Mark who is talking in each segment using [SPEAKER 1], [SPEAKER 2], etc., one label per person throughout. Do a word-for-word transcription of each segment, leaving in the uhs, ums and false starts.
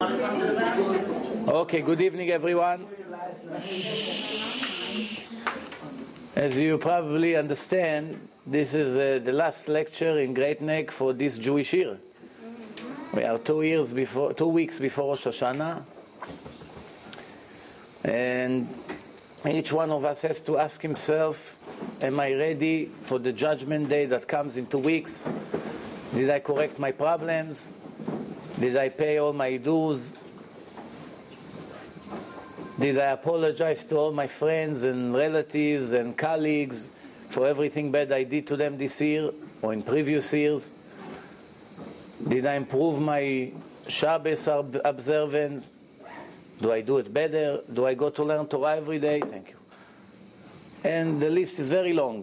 [SPEAKER 1] Okay, good evening, everyone. As you probably understand, this is uh, the last lecture in Great Neck for this Jewish year. We are two years before, two weeks before Rosh Hashanah, and each one of us has to ask himself, am I ready for the judgment day that comes in two weeks? Did I correct my problems? Did I pay all my dues? Did I apologize to all my friends and relatives and colleagues for everything bad I did to them this year or in previous years? Did I improve my Shabbos observance? Do I do it better? Do I go to learn Torah every day? Thank you. And the list is very long.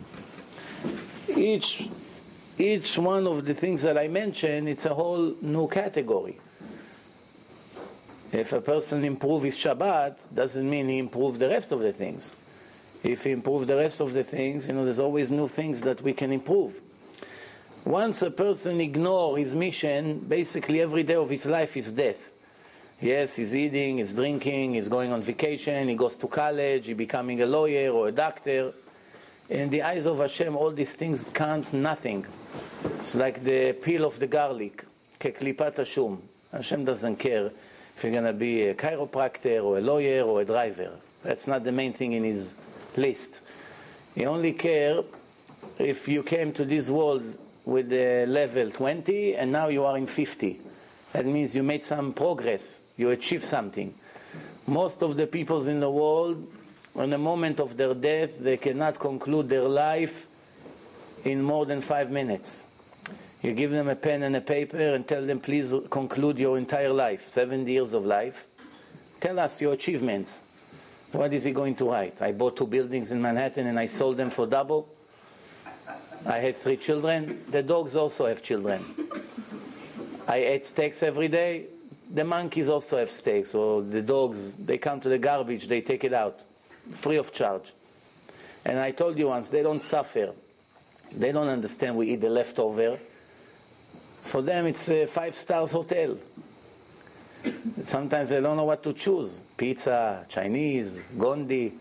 [SPEAKER 1] Each, each one of the things that I mentioned, it's a whole new category. If a person improves his Shabbat, doesn't mean he improved the rest of the things. If he improved the rest of the things, you know, there's always new things that we can improve. Once a person ignores his mission, basically every day of his life is death. Yes, he's eating, he's drinking, he's going on vacation, he goes to college, he's becoming a lawyer or a doctor. In the eyes of Hashem, all these things count nothing. It's like the peel of the garlic, keklipat hashum. Hashem doesn't care if you're going to be a chiropractor or a lawyer or a driver. That's not the main thing in his list. He only cares if you came to this world with a level twenty and now you are in fifty. That means you made some progress. You achieved something. Most of the peoples in the world, on the moment of their death, they cannot conclude their life in more than five minutes. You give them a pen and a paper and tell them, please conclude your entire life, seventy years of life. Tell us your achievements. What is he going to write? I bought two buildings in Manhattan and I sold them for double. I had three children. The dogs also have children. I ate steaks every day. The monkeys also have steaks, or the dogs, they come to the garbage, they take it out, free of charge. And I told you once, they don't suffer. They don't understand we eat the leftover. For them, it's a five-star hotel. Sometimes they don't know what to choose. Pizza, Chinese, Gondi.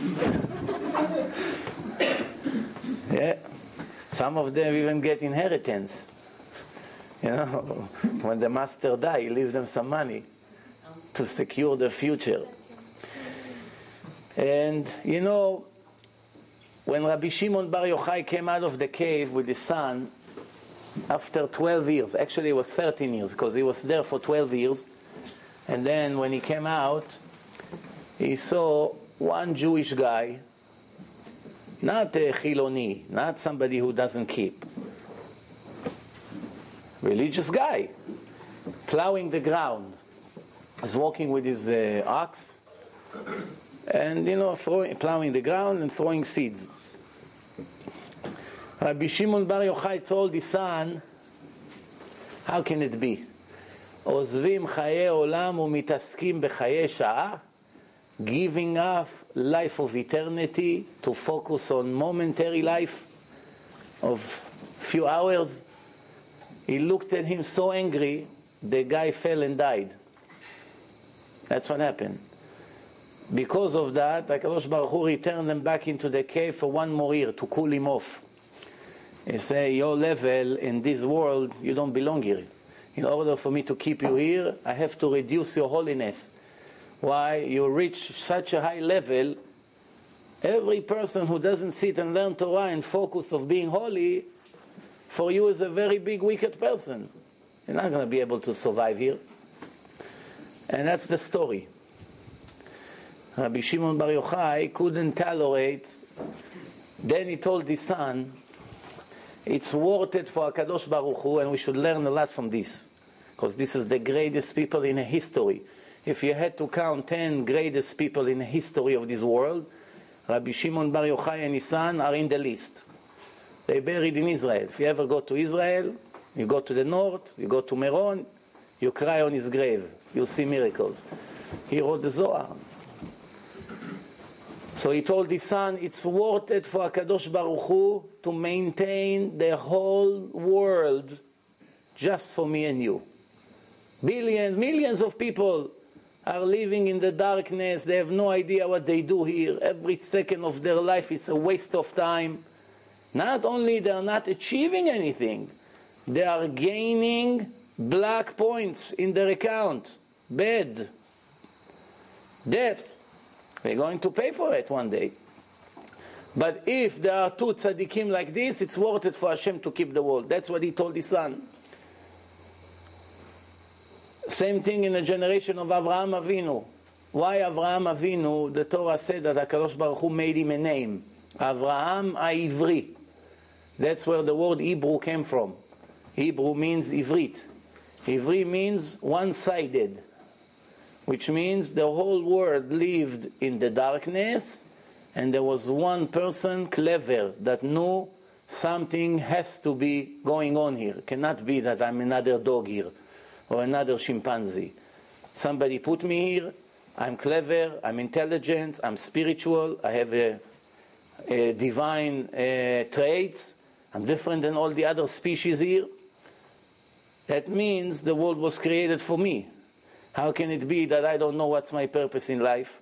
[SPEAKER 1] Yeah. Some of them even get inheritance. You know, when the master dies, he leaves them some money to secure the future. And, you know, when Rabbi Shimon Bar Yochai came out of the cave with his son, after twelve years, actually it was thirteen years, because he was there for twelve years, and then when he came out, he saw one Jewish guy, not a Chiloni, not somebody who doesn't keep, religious guy, plowing the ground. He's walking with his uh, ox, and you know, throwing, plowing the ground and throwing seeds. Rabbi Shimon Bar Yochai told his son, how can it be? Ozvim chaye olam umitaskim bechaye sha'ah, giving up life of eternity to focus on momentary life of few hours. He looked at him so angry, the guy fell and died. That's what happened. Because of that, HaKadosh Baruch Hu returned them back into the cave for one more year to cool him off. He said, your level in this world, you don't belong here. In order for me to keep you here, I have to reduce your holiness. Why? You reach such a high level, every person who doesn't sit and learn Torah and focus of being holy, for you is a very big wicked person. You're not going to be able to survive here. And that's the story. Rabbi Shimon Bar Yochai couldn't tolerate. Then he told his son, it's worth it for HaKadosh Baruch Hu, and we should learn a lot from this. Because this is the greatest people in history. If you had to count ten greatest people in the history of this world, Rabbi Shimon Bar Yochai and his son are in the list. They buried in Israel. If you ever go to Israel, you go to the north, you go to Meron, you cry on his grave. You'll see miracles. He wrote the Zohar. So he told his son, it's worth it for HaKadosh Baruch Hu to maintain the whole world just for me and you. Billions, millions of people are living in the darkness. They have no idea what they do here. Every second of their life is a waste of time. Not only they are not achieving anything, they are gaining black points in their account. Bad. Debt. They're going to pay for it one day. But if there are two tzaddikim like this, it's worth it for Hashem to keep the world. That's what he told his son. Same thing in the generation of Avraham Avinu. Why Avraham Avinu? The Torah said that HaKadosh Baruch Hu made him a name. Avraham HaIvri. That's where the word Hebrew came from. Hebrew means Ivrit. Ivri means one-sided, which means the whole world lived in the darkness, and there was one person clever that knew something has to be going on here. It cannot be that I'm another dog here or another chimpanzee. Somebody put me here. I'm clever, I'm intelligent, I'm spiritual, I have a, a divine uh, traits. I'm different than all the other species here. That means the world was created for me. How can it be that I don't know what's my purpose in life?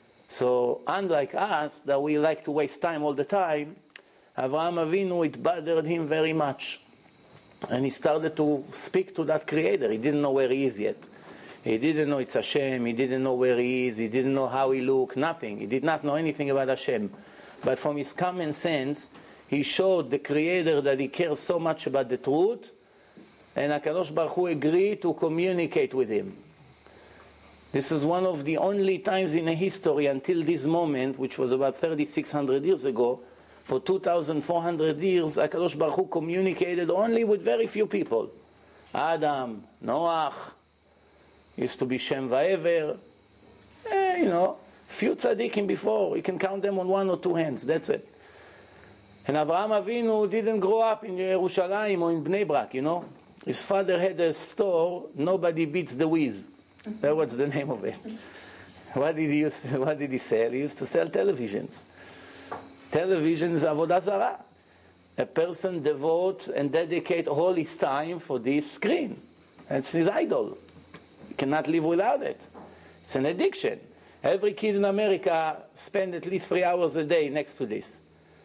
[SPEAKER 1] So unlike us, that we like to waste time all the time, Avraham Avinu, it bothered him very much. And he started to speak to that Creator. He didn't know where he is yet. He didn't know it's Hashem. He didn't know where he is. He didn't know how he looked. Nothing. He did not know anything about Hashem. But from his common sense, he showed the Creator that he cares so much about the truth, and HaKadosh Baruch Hu agreed to communicate with him. This is one of the only times in a history until this moment, which was about thirty-six hundred years ago. For two thousand four hundred years, HaKadosh Baruch Hu communicated only with very few people. Adam, Noach, used to be Shem Va'ever, eh, you know, few tzaddikim before. You can count them on one or two hands, that's it. And Avraham Avinu didn't grow up in Yerushalayim or in Bnei Brak, you know. His father had a store, Nobody Beats the Wiz. That was the name of it. What did he use to, what did he sell? He used to sell televisions. Television is avodah zarah. A person devotes and dedicates all his time for this screen. That's his idol. He cannot live without it. It's an addiction. Every kid in America spends at least three hours a day next to this.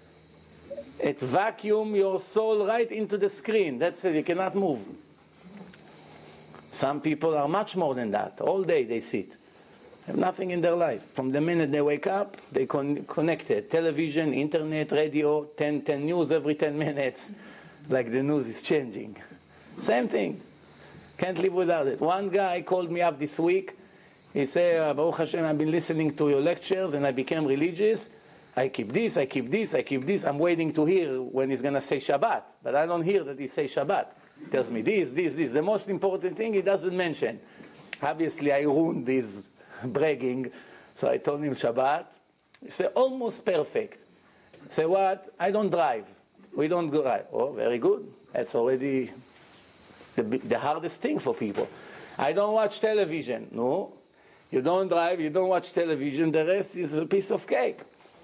[SPEAKER 1] It vacuums your soul right into the screen. That's it. You cannot move. Some people are much more than that. All day they sit. Have nothing in their life. From the minute they wake up, they con connected. Television, internet, radio, ten, ten news every ten minutes. Like the news is changing. Same thing. Can't live without it. One guy called me up this week. He said, Baruch Hashem, I've been listening to your lectures and I became religious. I keep this, I keep this, I keep this. I'm waiting to hear when he's going to say Shabbat. But I don't hear that he says Shabbat. He tells me this, this, this. The most important thing he doesn't mention. Obviously, I ruined this bragging. So I told him Shabbat. He said, almost perfect. I said, what? I don't drive. We don't drive. Oh, very good. That's already the, the hardest thing for people. I don't watch television. No. You don't drive, you don't watch television. The rest is a piece of cake.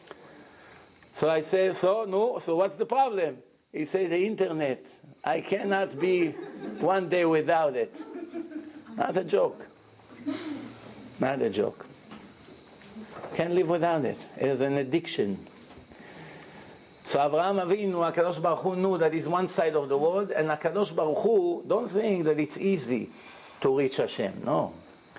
[SPEAKER 1] So I say, so, no, so what's the problem? He said, the internet. I cannot be one day without it. Not a joke. Not a joke. Can't live without it. It's an addiction. So Avraham Avinu, HaKadosh Baruch Hu knew that is one side of the world, and HaKadosh Baruch Hu, don't think that it's easy to reach Hashem. No.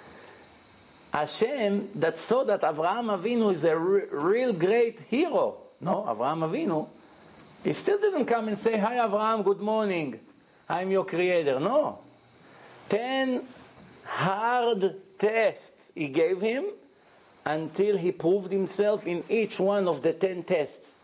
[SPEAKER 1] Hashem, that saw that Avraham Avinu is a re real great hero. No, Avraham Avinu, he still didn't come and say, hi Avraham, good morning, I'm your creator. No. Ten hard tests he gave him until he proved himself in each one of the ten tests.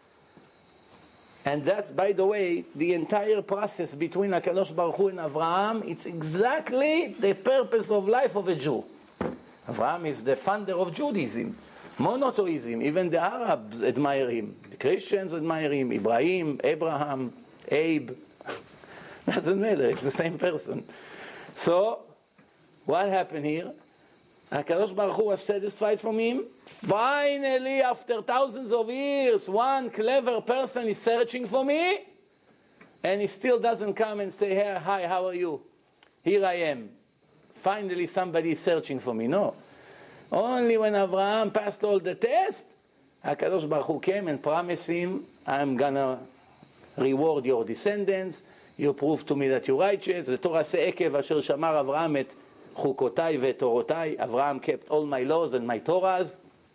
[SPEAKER 1] And that's, by the way, the entire process between HaKadosh Baruch Hu and Avraham, it's exactly the purpose of life of a Jew. Avraham is the founder of Judaism. Monotheism, even the Arabs admire him. The Christians admire him. Ibrahim, Abraham, Abe. Doesn't matter, it's the same person. So, what happened here? HaKadosh Baruch Hu was satisfied from him. Finally, after thousands of years, one clever person is searching for me, and he still doesn't come and say, hey, hi, how are you? Here I am. finally somebody is searching for me. No. Only when Abraham passed all the tests, HaKadosh Baruch Hu came and promised him, I'm going to reward your descendants. You prove to me that you're righteous. The Torah says, Ekev asher shamar Avraham et chukotai ve'et torotai. Avraham kept all my laws and my Torahs.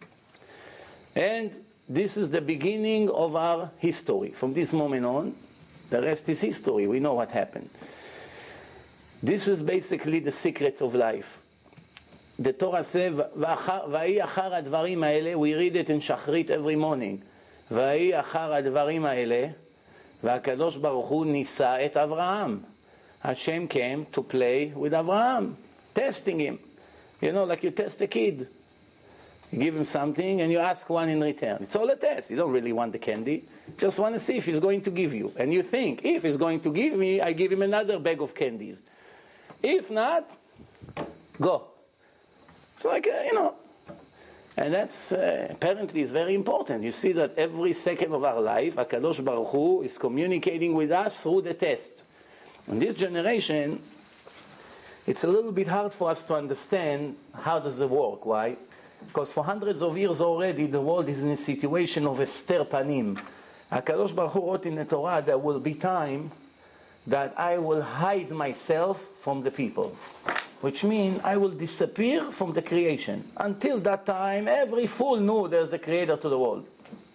[SPEAKER 1] And this is the beginning of our history. From this moment on, the rest is history. We know what happened. This is basically the secrets of life. The Torah says, V'ahi achar advarim ha'ele, we read it in Shachrit every morning. V'ahi achar advarim ha'ele, v'akadosh baruch hu nisa et Avraham. Hashem came to play with Avraham, testing him. You know, like you test a kid. You give him something and you ask one in return. It's all a test. You don't really want the candy. Just want to see if he's going to give you. And you think, if he's going to give me, I give him another bag of candies. If not, go. It's like, uh, you know. And that's uh, apparently is very important. You see that every second of our life, HaKadosh Baruch Hu is communicating with us through the test. In this generation, it's a little bit hard for us to understand how does it work. Why? Because for hundreds of years already, the world is in a situation of ester panim. HaKadosh Baruch Hu wrote in the Torah, there will be time that I will hide myself from the people. Which means I will disappear from the creation. Until that time, every fool knew there's a creator to the world.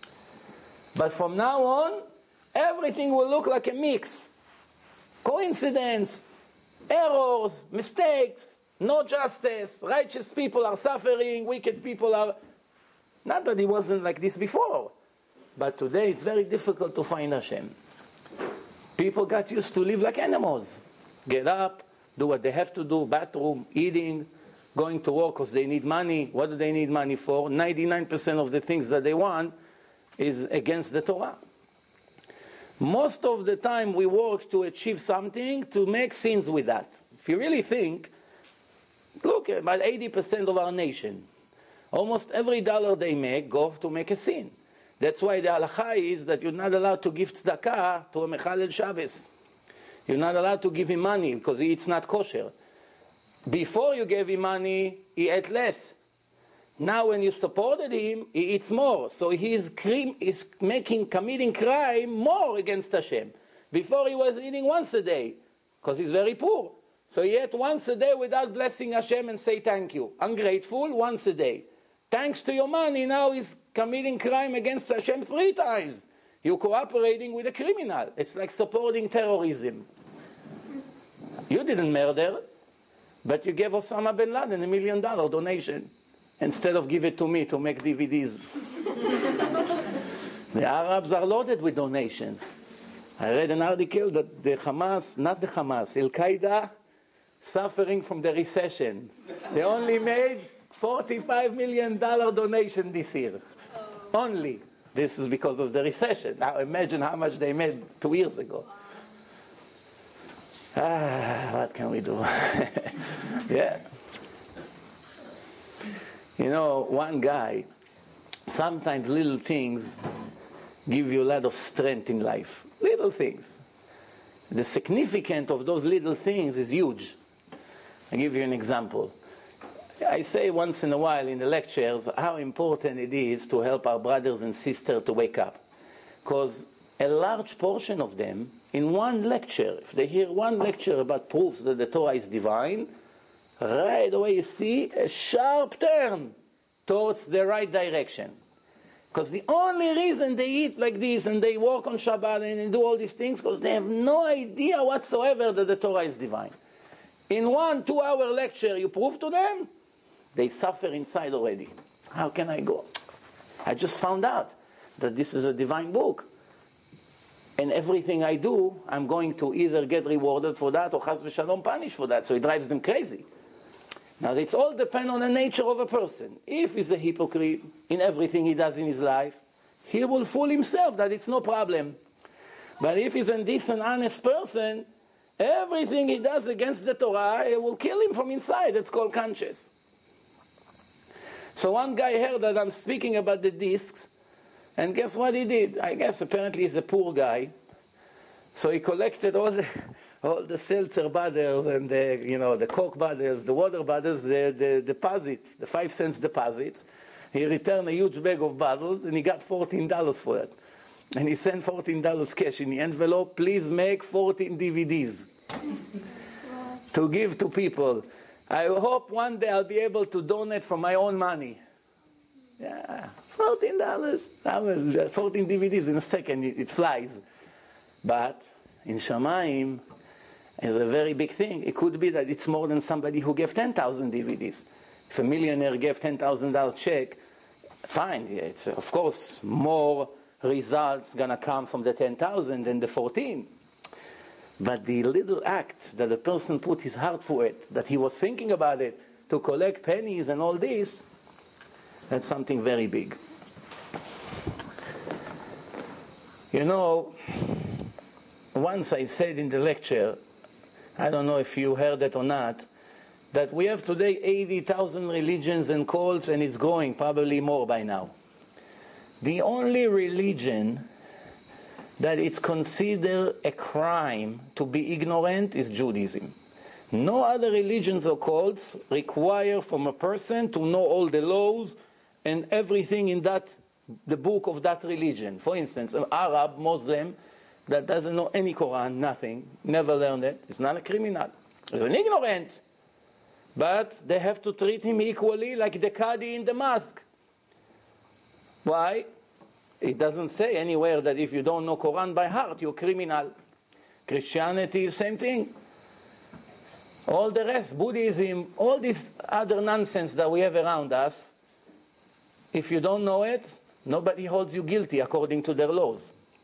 [SPEAKER 1] But from now on, everything will look like a mix. Coincidence, errors, mistakes, no justice, righteous people are suffering, wicked people are... Not that it wasn't like this before, but today it's very difficult to find Hashem. People got used to live like animals. Get up, do what they have to do, bathroom, eating, going to work because they need money. What do they need money for? ninety-nine percent of the things that they want is against the Torah. Most of the time we work to achieve something to make sins with that. If you really think, look, about eighty percent of our nation, almost every dollar they make go to make a sin. That's why the halacha is that you're not allowed to give tzedakah to a mechalel Shabbos. You're not allowed to give him money because he eats not kosher. Before you gave him money, he ate less. Now when you supported him, he eats more. So he is, crim- is making, committing crime more against Hashem. Before he was eating once a day because he's very poor. So he ate once a day without blessing Hashem and say thank you. Ungrateful, once a day. Thanks to your money, now he's committing crime against Hashem three times. You're cooperating with a criminal. It's like supporting terrorism. You didn't murder, but you gave Osama bin Laden a million dollar donation instead of give it to me to make D V Ds. The Arabs are loaded with donations. I read an article that the Hamas, not the Hamas, Al-Qaeda, suffering from the recession. They only made forty-five million dollars donation this year. Only. This is because of the recession. Now imagine how much they made two years ago. Ah, what can we do? Yeah. You know, one guy, sometimes little things give you a lot of strength in life. Little things. The significance of those little things is huge. I'll give you an example. I say once in a while in the lectures how important it is to help our brothers and sisters to wake up. Because a large portion of them, in one lecture, if they hear one lecture about proofs that the Torah is divine, right away you see a sharp turn towards the right direction. Because the only reason they eat like this and they work on Shabbat and they do all these things, because they have no idea whatsoever that the Torah is divine. In one two-hour lecture you prove to them, they suffer inside already. How can I go? I just found out that this is a divine book. And everything I do, I'm going to either get rewarded for that or chas v'shalom punished for that. So it drives them crazy. Now, it's all depend on the nature of a person. If he's a hypocrite in everything he does in his life, he will fool himself that it's no problem. But if he's a decent, honest person, everything he does against the Torah, it will kill him from inside. It's called conscience. So one guy heard that I'm speaking about the discs, and guess what he did? I guess apparently he's a poor guy. So he collected all the, all the seltzer bottles and the, you know, the Coke bottles, the water bottles, the, the deposit, the five cents deposits. He returned a huge bag of bottles, and he got fourteen dollars for it. And he sent fourteen dollars cash in the envelope. Please make fourteen D V Ds to give to people. I hope one day I'll be able to donate from my own money. Yeah, fourteen dollars. fourteen D V Ds in a second, it, it flies. But in Shamayim, it's a very big thing. It could be that it's more than somebody who gave ten thousand D V Ds. If a millionaire gave ten thousand dollars check, fine. It's, of course, more results going to come from the ten thousand than the fourteen. But the little act that the person put his heart for it, that he was thinking about it, to collect pennies and all this, that's something very big. You know, once I said in the lecture, I don't know if you heard it or not, that we have today eighty thousand religions and cults, and it's growing, probably more by now. The only religion that it's considered a crime to be ignorant is Judaism. No other religions or cults require from a person to know all the laws and everything in that, the book of that religion. For instance, an Arab, Muslim, that doesn't know any Quran, nothing, never learned it, is not a criminal. He's an ignorant. But they have to treat him equally like the Qadi in the mosque. Why? It doesn't say anywhere that if you don't know Quran by heart, you're a criminal. Christianity is the same thing. All the rest, Buddhism, all this other nonsense that we have around us, if you don't know it, nobody holds you guilty according to their laws.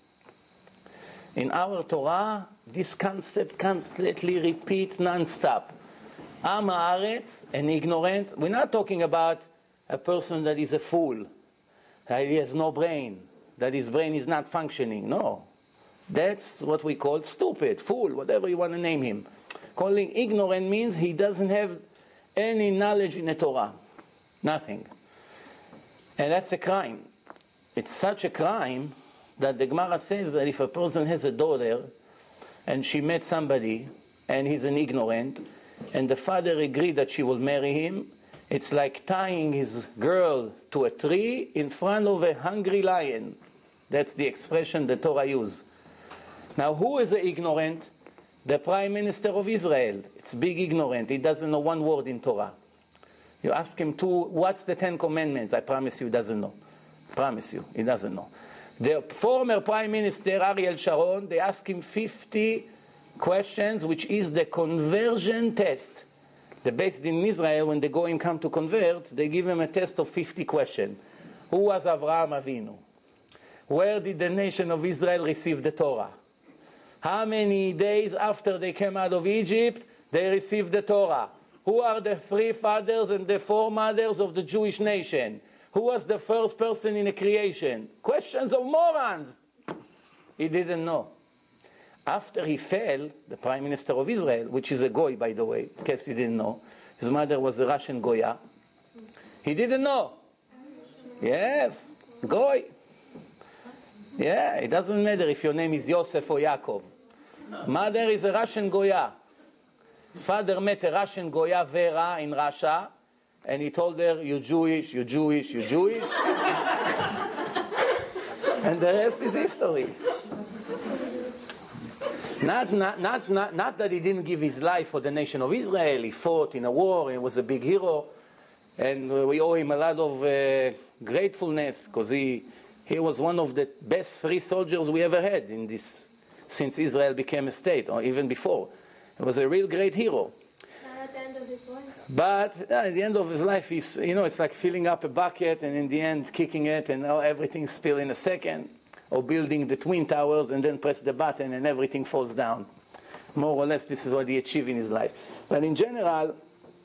[SPEAKER 1] In our Torah, this concept constantly repeats non-stop. Am haaretz, an ignorant. We're not talking about a person that is a fool, that he has no brain, that his brain is not functioning. No. That's what we call stupid, fool, whatever you want to name him. Calling ignorant means he doesn't have any knowledge in the Torah. Nothing. And that's a crime. It's such a crime that the Gemara says that if a person has a daughter and she met somebody and he's an ignorant and the father agreed that she will marry him, it's like tying his girl to a tree in front of a hungry lion. That's the expression the Torah uses. Now, who is the ignorant? The Prime Minister of Israel. It's big ignorant. He doesn't know one word in Torah. You ask him to, what's the Ten Commandments? I promise you he doesn't know. I promise you, he doesn't know. The former Prime Minister, Ariel Sharon, they asked him fifty questions, which is the conversion test. The Beis Din in Israel, when the Goyim come to convert, they give him a test of fifty questions. Who was Avraham Avinu? Where did the nation of Israel receive the Torah? How many days after they came out of Egypt, they received the Torah? Who are the three fathers and the four mothers of the Jewish nation? Who was the first person in the creation? Questions of morons. He didn't know. After he fell, the Prime Minister of Israel, which is a Goy, by the way, in case you didn't know, his mother was a Russian Goya. He didn't know. Yes, Goy. Yeah, it doesn't matter if your name is Yosef or Yaakov. Mother is a Russian Goya. His father met a Russian Goya, Vera, in Russia, and he told her, you're Jewish, you're Jewish, you're Jewish. And the rest is history. Not, not, not, not, not that he didn't give his life for the nation of Israel. He fought in a war, he was a big hero. And we owe him a lot of uh, gratefulness, because he, he was one of the best three soldiers we ever had in this, since Israel became a state, or even before. He was a real great hero.
[SPEAKER 2] Not at the end of his life.
[SPEAKER 1] But uh, at the end of his life, he's, you know, it's like filling up a bucket and in the end kicking it and now everything spills in a second. Or building the Twin Towers and then press the button and everything falls down. More or less, this is what he achieved in his life. But in general,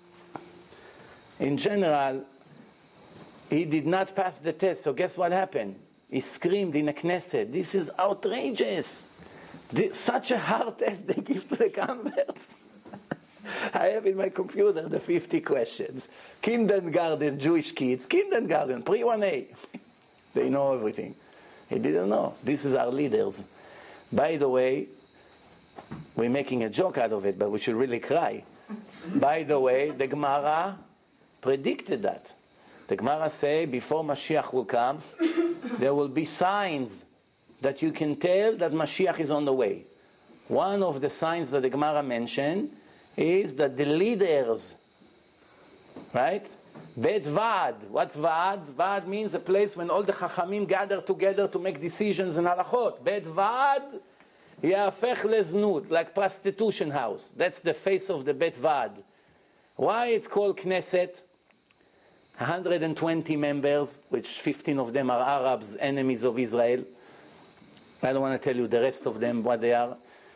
[SPEAKER 1] in general, he did not pass the test. So guess what happened? He screamed in a Knesset, this is outrageous. This, such a hard test they give to the converts. I have in my computer the fifty questions. Kindergarten, Jewish kids, kindergarten, pre one A. They know everything. He didn't know. This is our leaders. By the way, We're making a joke out of it, but we should really cry. By the way, the Gemara predicted that. The Gemara say before Mashiach will come, there will be signs that you can tell that Mashiach is on the way. One of the signs that the Gemara mentioned is that the leaders, right? Bet Vaad. What's Vaad? Vaad means a place when all the Chachamim gather together to make decisions and halachot. Bet Vaad yafech leznut, like prostitution house. That's the face of the Bet Vaad. Why it's called Knesset? one hundred twenty members, which fifteen of them are Arabs, enemies of Israel. I don't want to tell you the rest of them, what they are.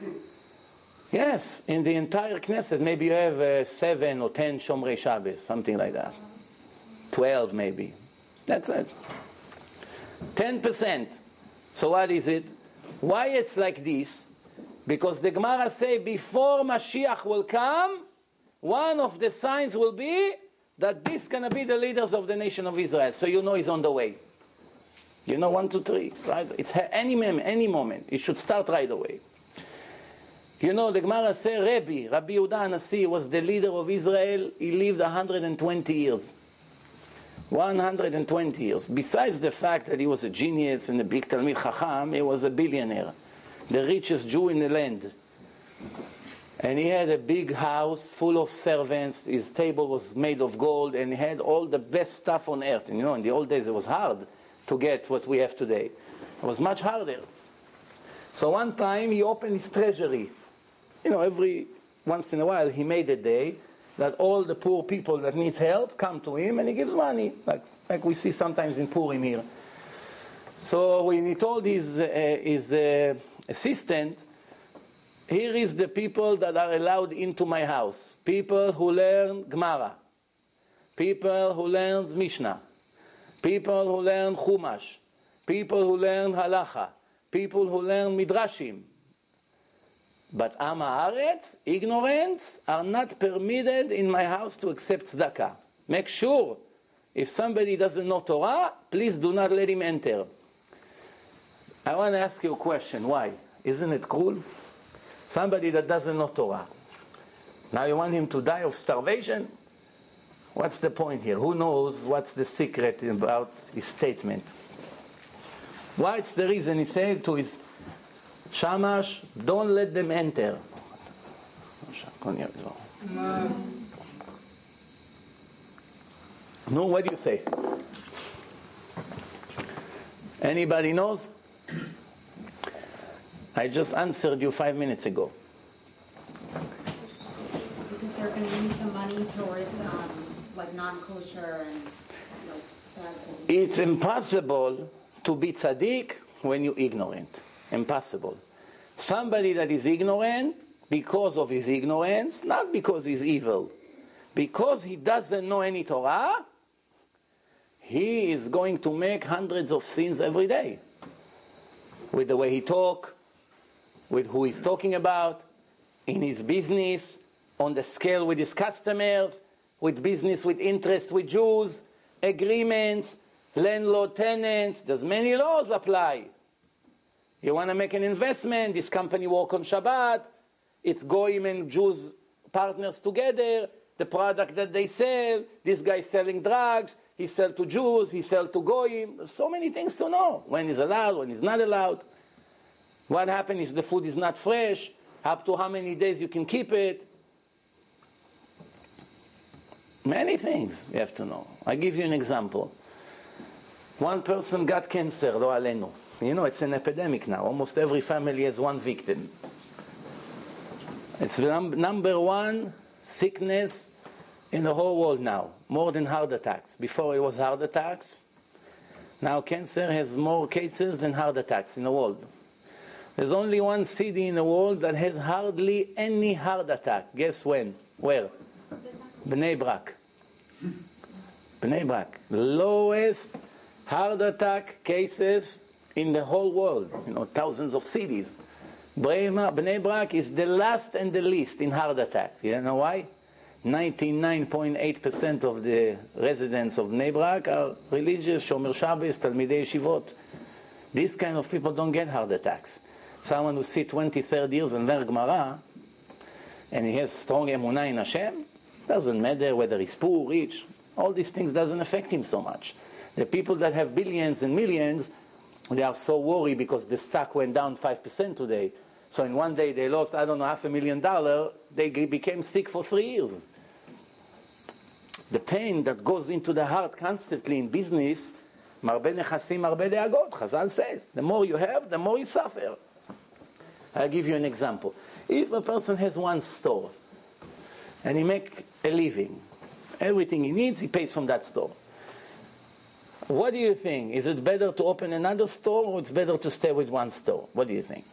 [SPEAKER 1] Yes, in the entire Knesset, maybe you have uh, seven or ten Shomrei Shabbos, something like that. Twelve, maybe. That's it. Ten percent. So what is it? Why it's like this? Because the Gemara say before Mashiach will come, one of the signs will be that this is going to be the leaders of the nation of Israel. So you know he's on the way. You know, one, two, three, right? It's any moment, any moment. It should start right away. You know, the Gemara say Rabbi, Rabbi Yehuda HaNasi was the leader of Israel. He lived one hundred twenty years. one hundred twenty years. Besides the fact that he was a genius and a big Talmid Chacham, he was a billionaire. The richest Jew in the land. And he had a big house full of servants. His table was made of gold, and he had all the best stuff on earth. And you know, in the old days it was hard to get what we have today. It was much harder. So one time he opened his treasury. You know, every once in a while he made a day that all the poor people that needs help come to him, and he gives money, like like we see sometimes in Purim here. So when he told his uh, his uh, assistant, here is the people that are allowed into my house. People who learn Gemara. People who learn Mishnah. People who learn Chumash. People who learn Halacha. People who learn Midrashim. But Am Haaretz, ignorance, are not permitted in my house to accept tzedakah. Make sure, if somebody doesn't know Torah, please do not let him enter. I want to ask you a question. Why? Isn't it cruel? Somebody that doesn't know Torah. Now you want him to die of starvation? What's the point here? Who knows what's the secret about his statement? What's the reason he said to his Shamash, don't let them enter? No. No, what do you say? Anybody knows? I just answered you five minutes ago.
[SPEAKER 3] Because they're going to use the money towards um, like non-kosher and like bad things.
[SPEAKER 1] It's impossible to be tzaddik when you're ignorant. Impossible. Somebody that is ignorant because of his ignorance, not because he's evil, because he doesn't know any Torah, he is going to make hundreds of sins every day. With the way he talks, with who he's talking about, in his business, on the scale with his customers, with business with interest with Jews, agreements, landlord tenants, there's many laws apply. You want to make an investment, this company work on Shabbat, it's Goyim and Jews partners together, the product that they sell, this guy is selling drugs, he sell to Jews, he sell to Goyim, there's so many things to know, when he's allowed, when he's not allowed. What happens if the food is not fresh, up to how many days you can keep it. Many things you have to know. I give you an example. One person got cancer, lo alenu. You know, it's an epidemic now. Almost every family has one victim. It's the num- number one sickness in the whole world now, more than heart attacks. Before it was heart attacks. Now cancer has more cases than heart attacks in the world. There's only one city in the world that has hardly any heart attack. Guess when? Where? Bnei Brak. Bnei Brak. Lowest heart attack cases in the whole world. You know, thousands of cities. Bnei Brak is the last and the least in heart attacks. You know why? ninety-nine point eight percent of the residents of Bnei Brak are religious, Shomer Shabbos, Talmidei Yeshivot. These kind of people don't get heart attacks. Someone who sit twenty, thirty years and learn Gemara, and he has strong emunah in Hashem, doesn't matter whether he's poor, rich, all these things doesn't affect him so much. The people that have billions and millions, they are so worried because the stock went down five percent today. So in one day they lost, I don't know, half a million dollars, they became sick for three years. The pain that goes into the heart constantly in business, marbe nechasim, marbe deagot, Chazal says, the more you have, the more you suffer. I'll give you an example. If a person has one store, and he makes a living, everything he needs, he pays from that store. What do you think? Is it better to open another store, or it's better to stay with one store? What do you think?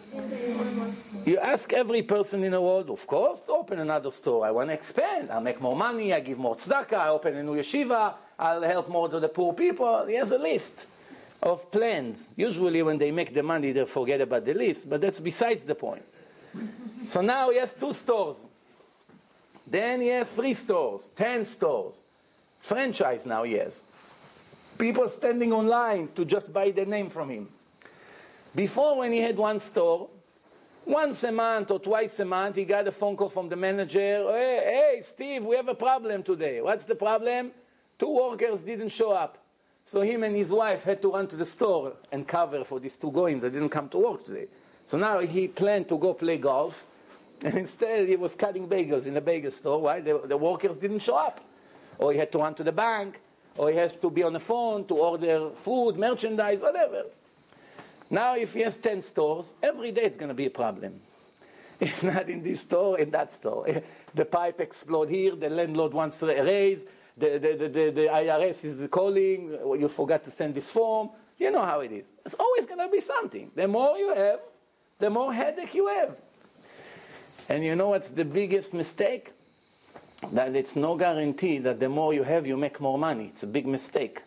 [SPEAKER 1] You ask every person in the world, of course, to open another store. I want to expand. I'll make more money. I give more tzedakah. I open a new yeshiva. I'll help more to the poor people. He has a list of plans. Usually when they make the money, they forget about the list. But that's besides the point. So now he has two stores. Then he has three stores, ten stores. Franchise now he has. People standing online to just buy the name from him. Before, when he had one store, once a month or twice a month, he got a phone call from the manager. Hey, hey, Steve, we have a problem today. What's the problem? Two workers didn't show up. So him and his wife had to run to the store and cover for these two goyim that didn't come to work today. So now he planned to go play golf, and instead he was cutting bagels in the bagel store. Why? The, the workers didn't show up. Or he had to run to the bank, or he has to be on the phone to order food, merchandise, whatever. Now, if he has ten stores, every day it's going to be a problem. If not in this store, in that store. The pipe explodes here, the landlord wants to raise, the, the, the, the, the I R S is calling, you forgot to send this form. You know how it is. It's always going to be something. The more you have, the more headache you have. And you know what's the biggest mistake? That it's no guarantee that the more you have, you make more money. It's a big mistake.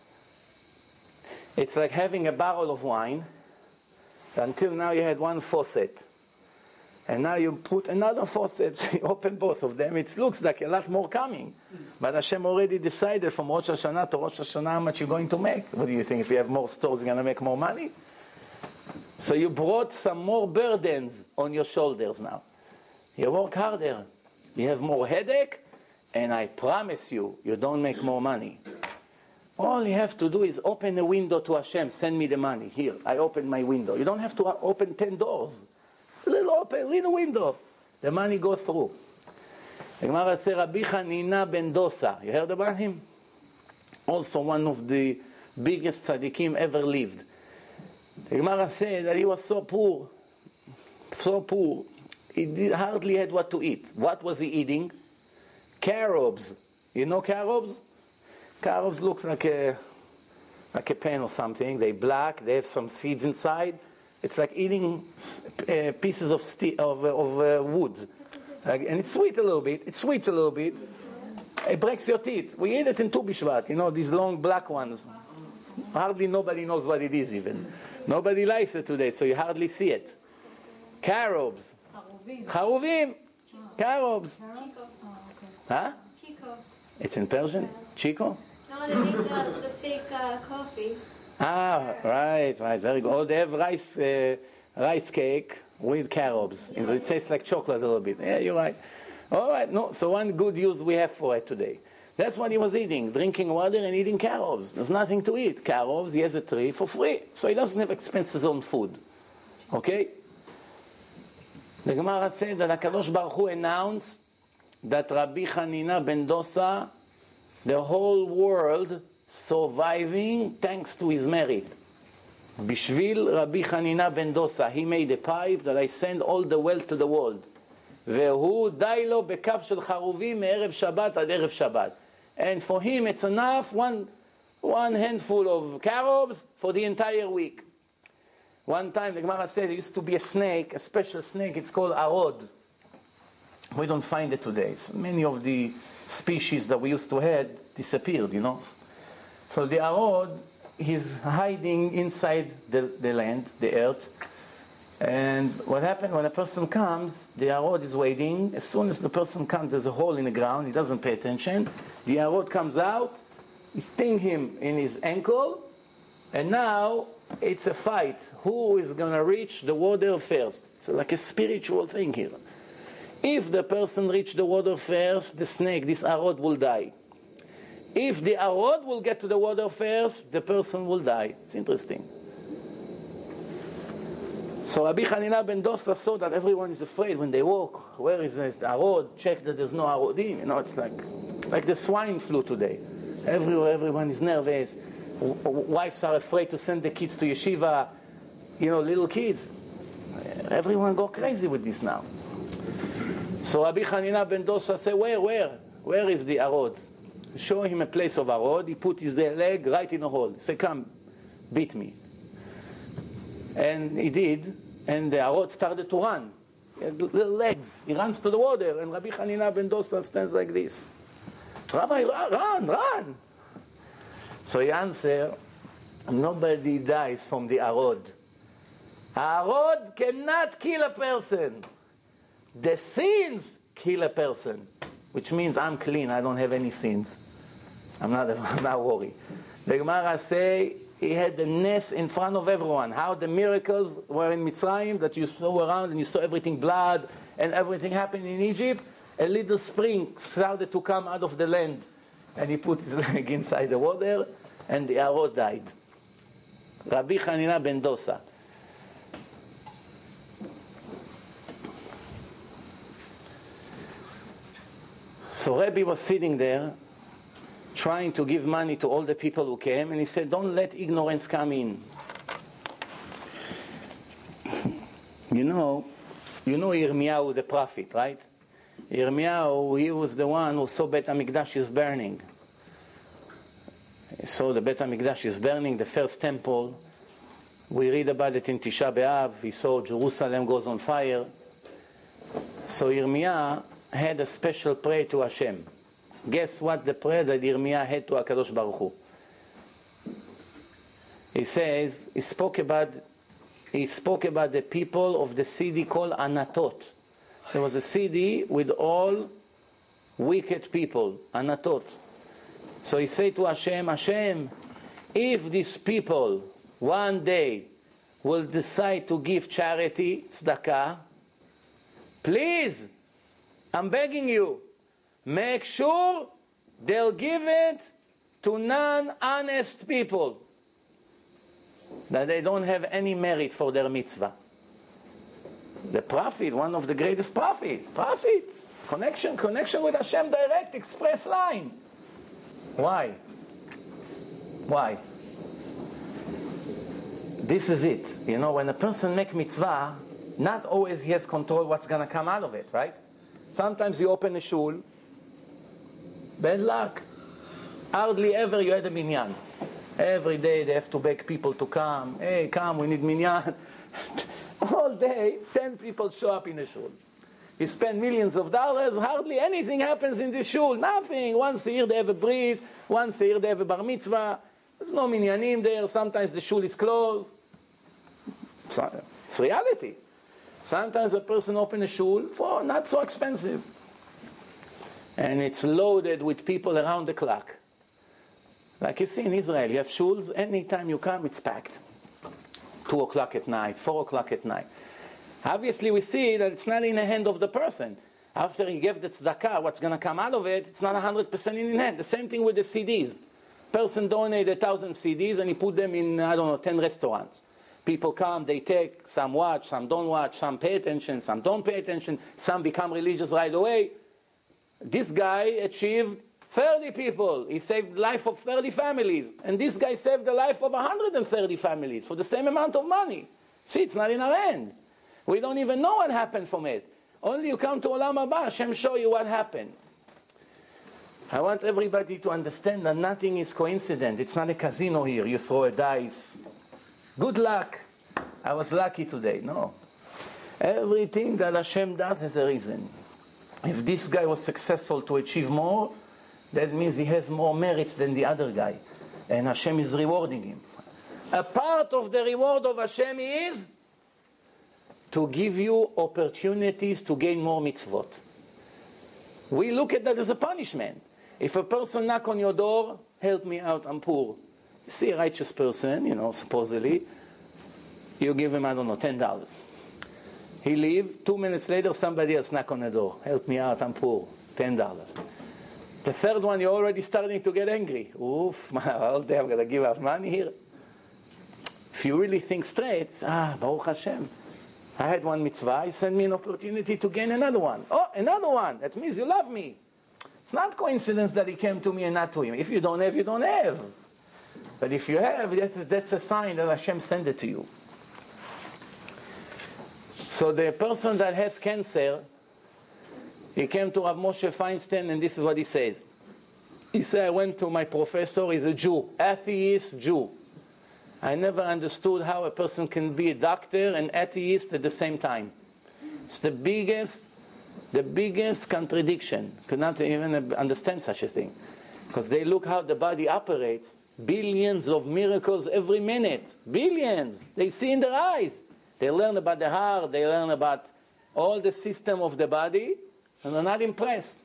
[SPEAKER 1] It's like having a barrel of wine. Until now you had one faucet. And now you put another faucet, you open both of them. It looks like a lot more coming. But Hashem already decided from Rosh Hashanah to Rosh Hashanah how much you're going to make. What do you think? If you have more stores, you're going to make more money? So you brought some more burdens on your shoulders now. You work harder. You have more headache, and I promise you, you don't make more money. All you have to do is open a window to Hashem. Send me the money. Here, I open my window. You don't have to open ten doors. A little open, little window. The money goes through. The Gemara says, Rabbi Hanina ben Dosa. You heard about him? Also one of the biggest tzaddikim ever lived. The Gemara said that he was so poor. So poor. He did, hardly had what to eat. What was he eating? Carobs. You know carobs? Carobs looks like a like a pen or something. They're black. They have some seeds inside. It's like eating uh, pieces of sti- of, uh, of uh, wood, like, and it's sweet a little bit. It sweets a little bit. It breaks your teeth. We eat it in Tu B'Shvat. You know, these long black ones. Hardly nobody knows what it is even. Nobody likes it today, so you hardly see it. Carobs. Charuvim. Carobs. Huh?
[SPEAKER 2] Chico.
[SPEAKER 1] It's in Persian? Chico?
[SPEAKER 2] No, they make the, the fake uh, coffee.
[SPEAKER 1] Ah, right, right, very good. Oh, they have rice, uh, rice cake with carobs. It tastes like chocolate a little bit. Yeah, you're right. All right, no. So one good use we have for it today. That's what he was eating, drinking water and eating carobs. There's nothing to eat. Carobs, he has a tree for free, so he doesn't have expenses on food. Okay? The Gemara said that HaKadosh Baruch Hu announced that Rabbi Hanina ben Dosa, the whole world surviving thanks to his merit. Bishvil Rabbi Hanina ben Dosa, he made a pipe that I send all the wealth to the world. Vehu dailo bekav shel charuvim me'erev Shabbat ad erev Shabbat. And for him it's enough, one, one handful of carobs for the entire week. One time the Gemara said there used to be a snake, a special snake, it's called arod. We don't find it today. Many of the species that we used to have disappeared, you know. So the arod, he's hiding inside the, the land, the earth. And what happened when a person comes, the arod is waiting. As soon as the person comes, there's a hole in the ground. He doesn't pay attention. The arod comes out. He stings him in his ankle. And now It's a fight. Who is going to reach the water first? It's like a spiritual thing here. If the person reach the water first, the snake, this arod, will die. If the arod will get to the water first, the person will die. It's interesting. So Rabbi Hanina ben Dosa saw that everyone is afraid when they walk. Where is the arod? Check that there's no arodim. You know, it's like like the swine flu today. Everywhere, everyone is nervous. W- wives are afraid to send the kids to yeshiva. You know, little kids. Everyone go crazy with this now. So Rabbi Hanina ben Dosa said, where, where? Where is the arod? Show him a place of arod. He put his leg right in a hole. He said, come, beat me. And he did, and the arod started to run. He had little legs. He runs to the water, and Rabbi Hanina ben Dosa stands like this. Rabbi, run, run, run. So he answered, nobody dies from the arod. Arod cannot kill a person. The sins kill a person, which means I'm clean. I don't have any sins. I'm not, I'm not worried. The Gemara say he had the nest in front of everyone. How the miracles were in Mitzrayim that you saw around and you saw everything blood and everything happened in Egypt. A little spring started to come out of the land, and he put his leg inside the water, and the arod died. Rabbi Hanina ben Dosa. So Rabbi was sitting there, trying to give money to all the people who came, and he said, don't let ignorance come in. You know, you know Yirmiyahu the prophet, right? Yirmiyahu, he was the one who saw Beit HaMikdash is burning. He saw the Beit HaMikdash is burning, the first temple. We read about it in Tisha B'Av. He saw Jerusalem goes on fire. So Yirmiyahu had a special prayer to Hashem. Guess what the prayer that Yirmiyahu had to HaKadosh Baruch Hu? He says, he spoke about, he spoke about the people of the city called Anatot. There was a city with all wicked people, Anatot. So he said to Hashem, Hashem, if these people one day will decide to give charity, tzedakah, please, I'm begging you, make sure they'll give it to non-honest people, that they don't have any merit for their mitzvah. The prophet, one of the greatest prophets, prophets, connection, connection with Hashem, direct, express line. Why? Why? This is it. You know, when a person makes mitzvah, not always he has control what's going to come out of it, right? Sometimes you open a shul, bad luck. Hardly ever you had a minyan. Every day they have to beg people to come. Hey, come, we need minyan. All day, ten people show up in the shul. You spend millions of dollars, hardly anything happens in this shul. Nothing. Once a year they have a brit, once a year they have a bar mitzvah. There's no minyanim there. Sometimes the shul is closed. It's reality. Sometimes a person opens a shul for not so expensive. And it's loaded with people around the clock. Like you see in Israel, you have shuls, anytime you come, it's packed. Two o'clock at night, four o'clock at night. Obviously we see that it's not in the hand of the person. After he gave the tzedakah, what's going to come out of it, it's not one hundred percent in his hand. The same thing with the C Ds. Person donated a thousand C Ds and he put them in, I don't know, ten restaurants. People come, they take, some watch, some don't watch, some pay attention, some don't pay attention, some become religious right away. This guy achieved thirty people. He saved the life of thirty families. And this guy saved the life of one hundred thirty families for the same amount of money. See, it's not in our hand. We don't even know what happened from it. Only you come to Olam Haba, Hashem show you what happened. I want everybody to understand that nothing is coincident. It's not a casino here. You throw a dice. Good luck. I was lucky today. No. Everything that Hashem does has a reason. If this guy was successful to achieve more, that means he has more merits than the other guy. And Hashem is rewarding him. A part of the reward of Hashem is to give you opportunities to gain more mitzvot. We look at that as a punishment. If a person knock on your door, help me out, I'm poor. You see a righteous person, you know, supposedly, You give him, I don't know, ten dollars. He leave. Two minutes later, somebody else knock on the door. Help me out, I'm poor. ten dollars. The third one, you're already starting to get angry. Oof, all day I'm going to give out money here. If you really think straight, ah, Baruch Hashem. I had one mitzvah, he sent me an opportunity to gain another one. Oh, another one. That means you love me. It's not coincidence that he came to me and not to him. If you don't have, you don't have. But if you have, that's, that's a sign that Hashem sent it to you. So the person that has cancer, he came to Rav Moshe Feinstein, and this is what he says. He said, I went to my professor, he's a Jew, atheist Jew. I never understood how a person can be a doctor and atheist at the same time. It's the biggest, the biggest contradiction. Could not even understand such a thing. Because they look how the body operates. Billions of miracles every minute. Billions. They see in their eyes. They learn about the heart. They learn about all the system of the body. And they're not impressed.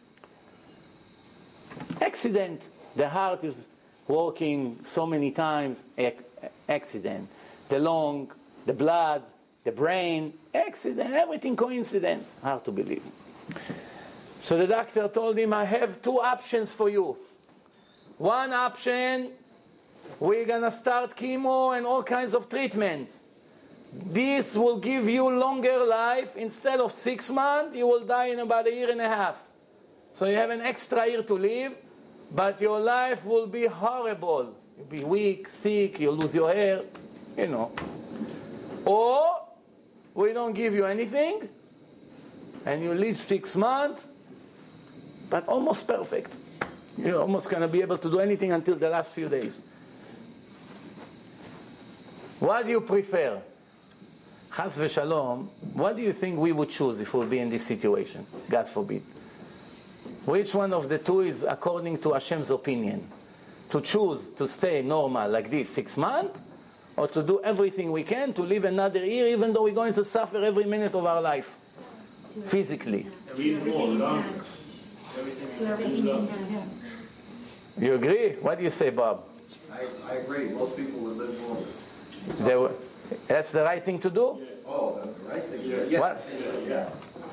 [SPEAKER 1] Accident. The heart is working so many times. Accident. The lung, the blood, the brain, accident, everything coincidence. Hard to believe. So the doctor told him, I have two options for you. One option, we're going to start chemo and all kinds of treatments. This will give you longer life. Instead of six months, you will die in about a year and a half. So you have an extra year to live, but your life will be horrible. You'll be weak, sick, you'll lose your hair, you know. Or we don't give you anything, and you live six months, but almost perfect. You're almost going to be able to do anything until the last few days. What do you prefer? Chas v'shalom, what do you think we would choose if we'll be in this situation? God forbid. Which one of the two is according to Hashem's opinion? To choose to stay normal like this six months, or to do everything we can to live another year, even though we're going to suffer every minute of our life, physically.
[SPEAKER 3] Do everything you can.
[SPEAKER 1] You agree? What do you say, Bob?
[SPEAKER 4] I, I agree. Most people would live longer.
[SPEAKER 1] They were, that's the right thing to do?
[SPEAKER 4] Yes. Oh, that's the right thing. Yes. Yes.
[SPEAKER 1] What?
[SPEAKER 4] Yeah.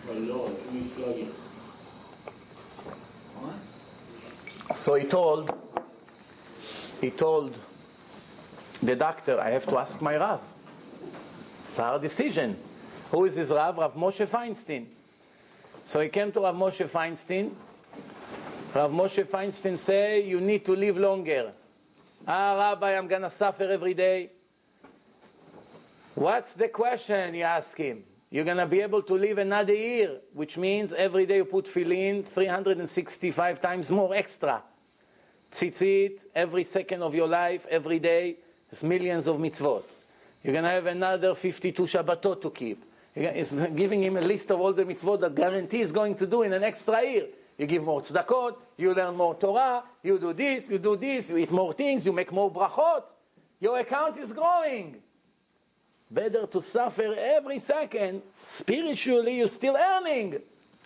[SPEAKER 1] So he told, he told the doctor, I have to ask my Rav. It's our decision. Who is his Rav? Rav Moshe Feinstein. So he came to Rav Moshe Feinstein. Rav Moshe Feinstein say, you need to live longer. Ah, Rabbi, I'm going to suffer every day. What's the question, you ask him? You're going to be able to live another year, which means every day you put tefillin three hundred sixty-five times more extra. Tzitzit, every second of your life, every day, there's millions of mitzvot. You're going to have another fifty-two Shabbatot to keep. It's giving him a list of all the mitzvot that guarantee is going to do in an extra year. You give more tzedakot, you learn more Torah, you do this, you do this, you eat more things, you make more brachot. Your account is growing. Better to suffer every second. Spiritually, you're still earning.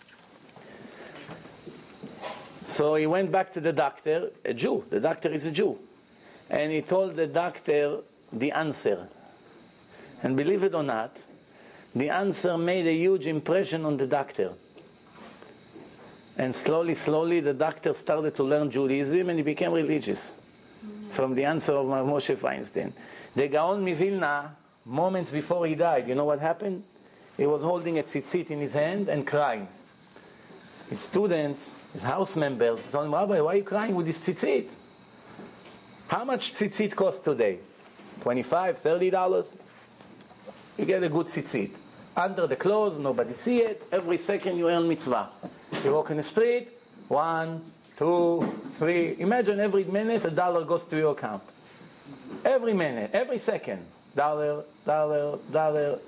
[SPEAKER 1] So he went back to the doctor, a Jew. The doctor is a Jew. And he told the doctor the answer. And believe it or not, the answer made a huge impression on the doctor. And slowly, slowly, the doctor started to learn Judaism and he became religious. From the answer of Moshe Feinstein. The Gaon Mivilna, moments before he died, you know what happened? He was holding a tzitzit in his hand and crying. His students, his house members, told him, Rabbi, why are you crying with this tzitzit? How much tzitzit costs today? twenty-five, thirty dollars? You get a good tzitzit. Under the clothes, nobody see it. Every second you earn mitzvah. You walk in the street, one, two, three. Imagine every minute a dollar goes to your account. Every minute, every second. Dollar, dollar, dollar.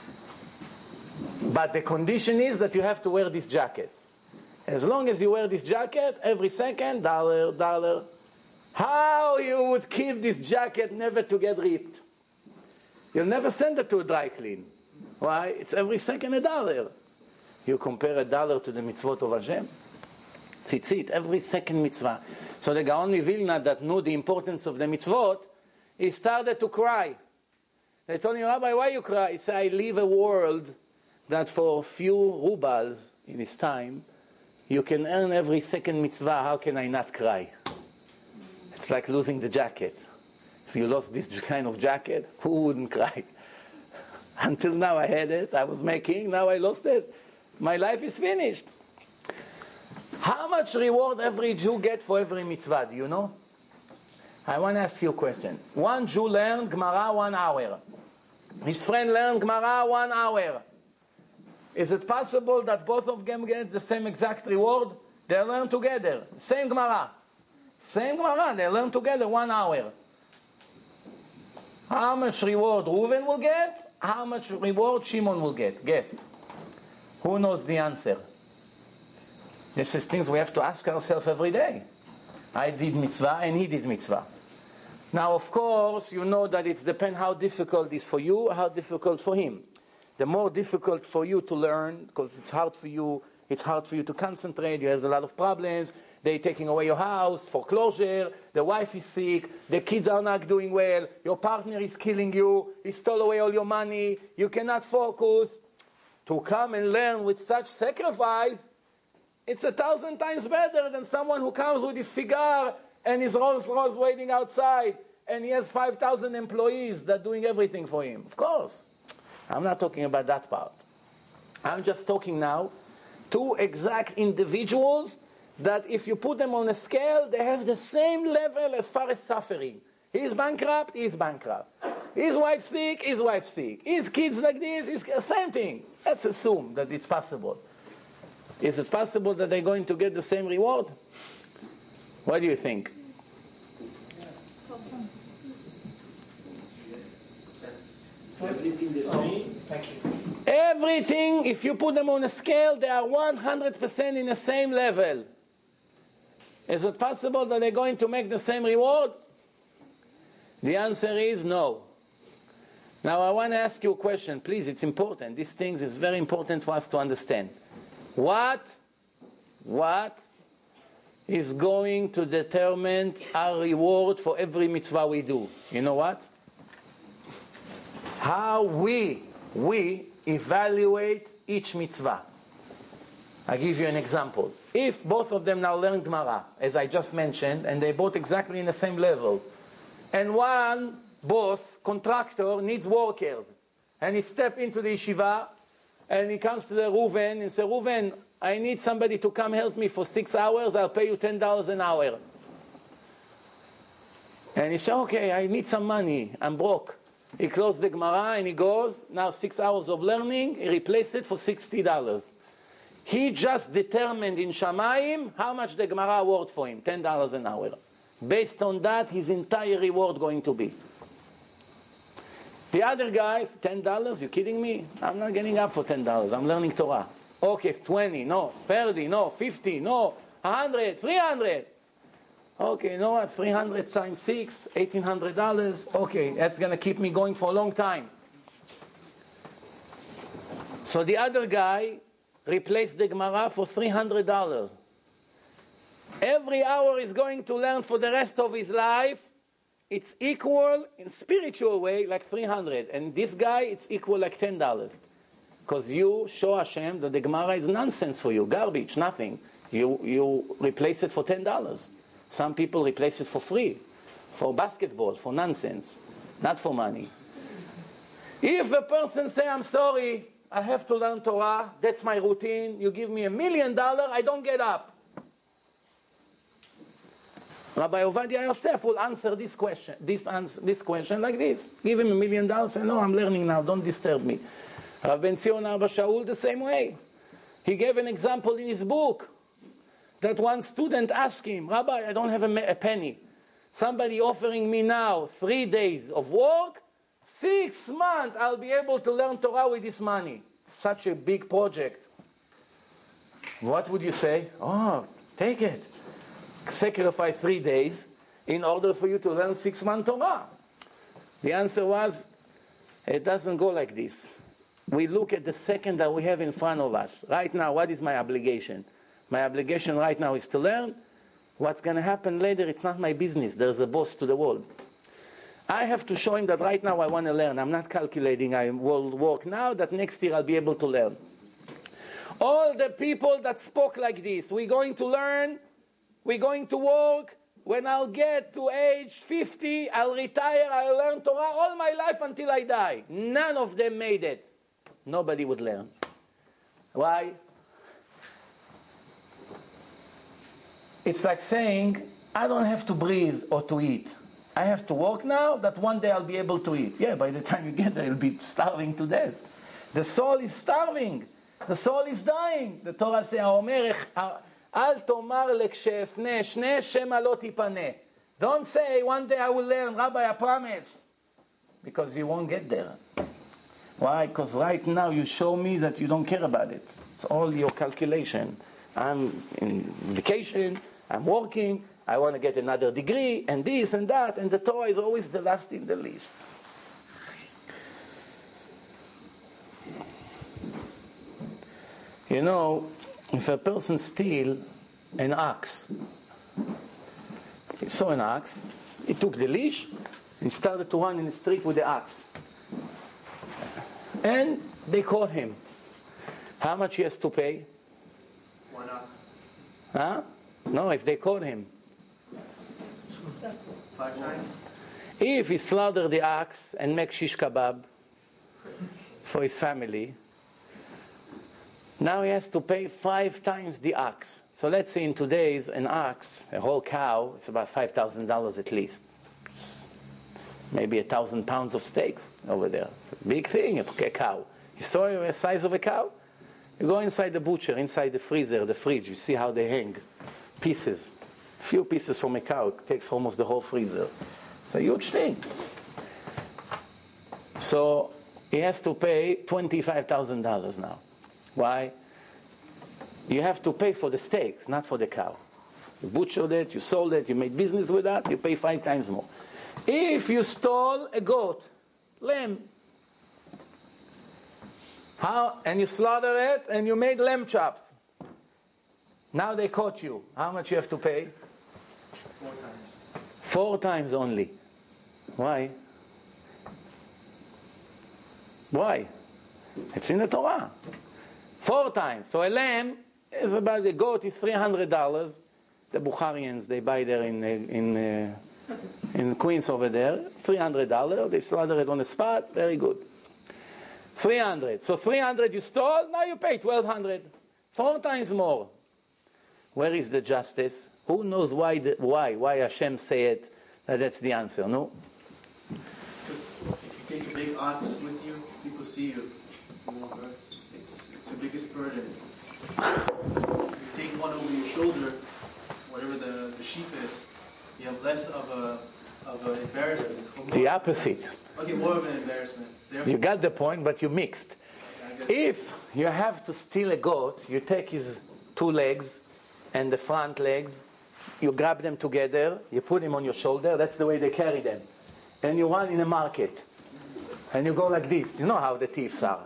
[SPEAKER 1] But the condition is that you have to wear this jacket. As long as you wear this jacket, every second, dollar, dollar. How you would keep this jacket never to get ripped? You'll never send it to a dry clean. Why? It's every second a dollar. You compare a dollar to the mitzvot of Hashem. Tzitzit, every second mitzvah. So the Gaon Vilna that knew the importance of the mitzvot, he started to cry. They told him, Rabbi, why you cry? He said, I live a world that for few rubles in his time, you can earn every second mitzvah. How can I not cry? It's like losing the jacket. If you lost this kind of jacket, who wouldn't cry? Until now I had it, I was making, now I lost it. My life is finished. How much reward every Jew get for every mitzvah, do you know? I want to ask you a question. One Jew learned Gemara one hour. His friend learned Gemara one hour. Is it possible that both of them get the same exact reward? They learn together. Same Gemara. Same Gemara. They learn together one hour. How much reward Reuven will get? How much reward Shimon will get? Guess. Who knows the answer? This is things we have to ask ourselves every day. I did mitzvah and he did mitzvah. Now, of course, you know that it depends how difficult it is for you, how difficult for him. The more difficult for you to learn, because it's hard for you, it's hard for you to concentrate, you have a lot of problems, they're taking away your house, foreclosure, the wife is sick, the kids are not doing well, your partner is killing you, he stole away all your money, you cannot focus. To come and learn with such sacrifice, it's a thousand times better than someone who comes with his cigar and his Rolls Royce waiting outside, and he has five thousand employees that are doing everything for him. Of course. I'm not talking about that part. I'm just talking now two exact individuals that if you put them on a scale, they have the same level as far as suffering. He's bankrupt, he's bankrupt. His wife sick, his wife sick. His kids like this, his, same thing. Let's assume that it's possible. Is it possible that they're going to get the same reward? What do you think?
[SPEAKER 5] Everything the same? Thank you.
[SPEAKER 1] Everything, if you put them on a scale, they are one hundred percent in the same level. Is it possible that they're going to make the same reward? The answer is no. Now I want to ask you a question. Please, it's important. These things is very important for us to understand. What, what is going to determine our reward for every mitzvah we do? You know what? How we, we evaluate each mitzvah. I'll give you an example. If both of them now learn Gemara, as I just mentioned, and they both exactly in the same level, and one boss, contractor, needs workers, and he steps into the yeshiva, and he comes to the Reuven and says, Reuven, I need somebody to come help me for six hours, I'll pay you ten dollars an hour. And he says, okay, I need some money, I'm broke. He closed the Gemara and he goes, now six hours of learning, he replaced it for sixty dollars. He just determined in Shamayim how much the Gemara award for him, ten dollars an hour. Based on that, his entire reward going to be. The other guys, ten dollars, you kidding me? I'm not getting up for ten dollars, I'm learning Torah. Okay, twenty, no, thirty, no, fifty, no, one hundred, three hundred. Okay, you know what, three hundred times six, eighteen hundred dollars. Okay, that's going to keep me going for a long time. So the other guy replaced the Gemara for three hundred dollars. Every hour he's going to learn for the rest of his life, it's equal in spiritual way like three hundred. And this guy, it's equal like ten dollars. Because you show Hashem that the Gemara is nonsense for you, garbage, nothing. You, you replace it for ten dollars. Some people replace it for free, for basketball, for nonsense, not for money. If a person say, I'm sorry, I have to learn Torah, that's my routine, you give me a million dollars, I don't get up. Rabbi Ovadia Yosef will answer this question, this, answer, this question like this. Give him a million dollars, say, no, I'm learning now, don't disturb me. Rav Ben Zion Abba Shaul the same way. He gave an example in his book that one student asked him, Rabbi, I don't have a, a penny. Somebody offering me now three days of work, six months I'll be able to learn Torah with this money. Such a big project. What would you say? Oh, take it. Sacrifice three days in order for you to learn six months Torah. The answer was, it doesn't go like this. We look at the second that we have in front of us. Right now, what is my obligation? My obligation right now is to learn. What's going to happen later, it's not my business. There's a boss to the world. I have to show him that right now I want to learn. I'm not calculating. I will work now, that next year I'll be able to learn. All the people that spoke like this, we're going to learn, we're going to work. When I'll get to age fifty, I'll retire, I'll learn Torah all my life until I die. None of them made it. Nobody would learn. Why? It's like saying, I don't have to breathe or to eat. I have to work now that one day I'll be able to eat. Yeah, by the time you get there, you'll be starving to death. The soul is starving. The soul is dying. The Torah says, Al tomar lekshefne shne shema lo tipane. Don't say, one day I will learn, Rabbi, I promise. Because you won't get there. Why? Because right now you show me that you don't care about it. It's all your calculation. I'm in vacation, I'm working, I want to get another degree, and this and that, and the Torah is always the last in the list. You know, if a person steals an ox, he saw an ox, he took the leash, and started to run in the street with the ox. And they caught him. How much he has to pay?
[SPEAKER 4] One ox.
[SPEAKER 1] Huh? No, if they caught him.
[SPEAKER 4] Five times?
[SPEAKER 1] If he slaughtered the ox and make shish kebab for his family, now he has to pay five times the ox. So let's say in today's, an ox, a whole cow, it's about five thousand dollars at least. Maybe a thousand pounds of steaks over there. Big thing, a cow. You saw the size of a cow? You go inside the butcher, inside the freezer, the fridge, you see how they hang. Pieces. Few pieces from a cow. It takes almost the whole freezer. It's a huge thing. So he has to pay twenty-five thousand dollars now. Why? You have to pay for the steaks, not for the cow. You butchered it, you sold it, you made business with that, you pay five times more. If you stole a goat, lamb, how, and you slaughtered it and you made lamb chops, now they caught you. How much you have to pay?
[SPEAKER 4] Four times.
[SPEAKER 1] Four times only. Why? Why? It's in the Torah. Four times. So a lamb is about, a goat is three hundred dollars. The Bukharians, they buy there in in uh, in Queens over there, three hundred dollars. They slaughter it on the spot. Very good. three hundred. So three hundred you stole, now you pay twelve hundred. Four times more. Where is the justice? Who knows why, the, why, why Hashem say it? That that's the answer, no?
[SPEAKER 6] Because if you take a big ox with you, people see you. You know, right? It's, it's the biggest burden. If you take one over your shoulder, whatever the, the sheep is, you have less of a of an embarrassment.
[SPEAKER 1] The opposite.
[SPEAKER 6] Okay, more of an embarrassment. Therefore,
[SPEAKER 1] You got the point, but you mixed. If you have to steal a goat, you take his two legs and the front legs, you grab them together, you put him on your shoulder, that's the way they carry them. And you run in a market. And you go like this. You know how the thieves are.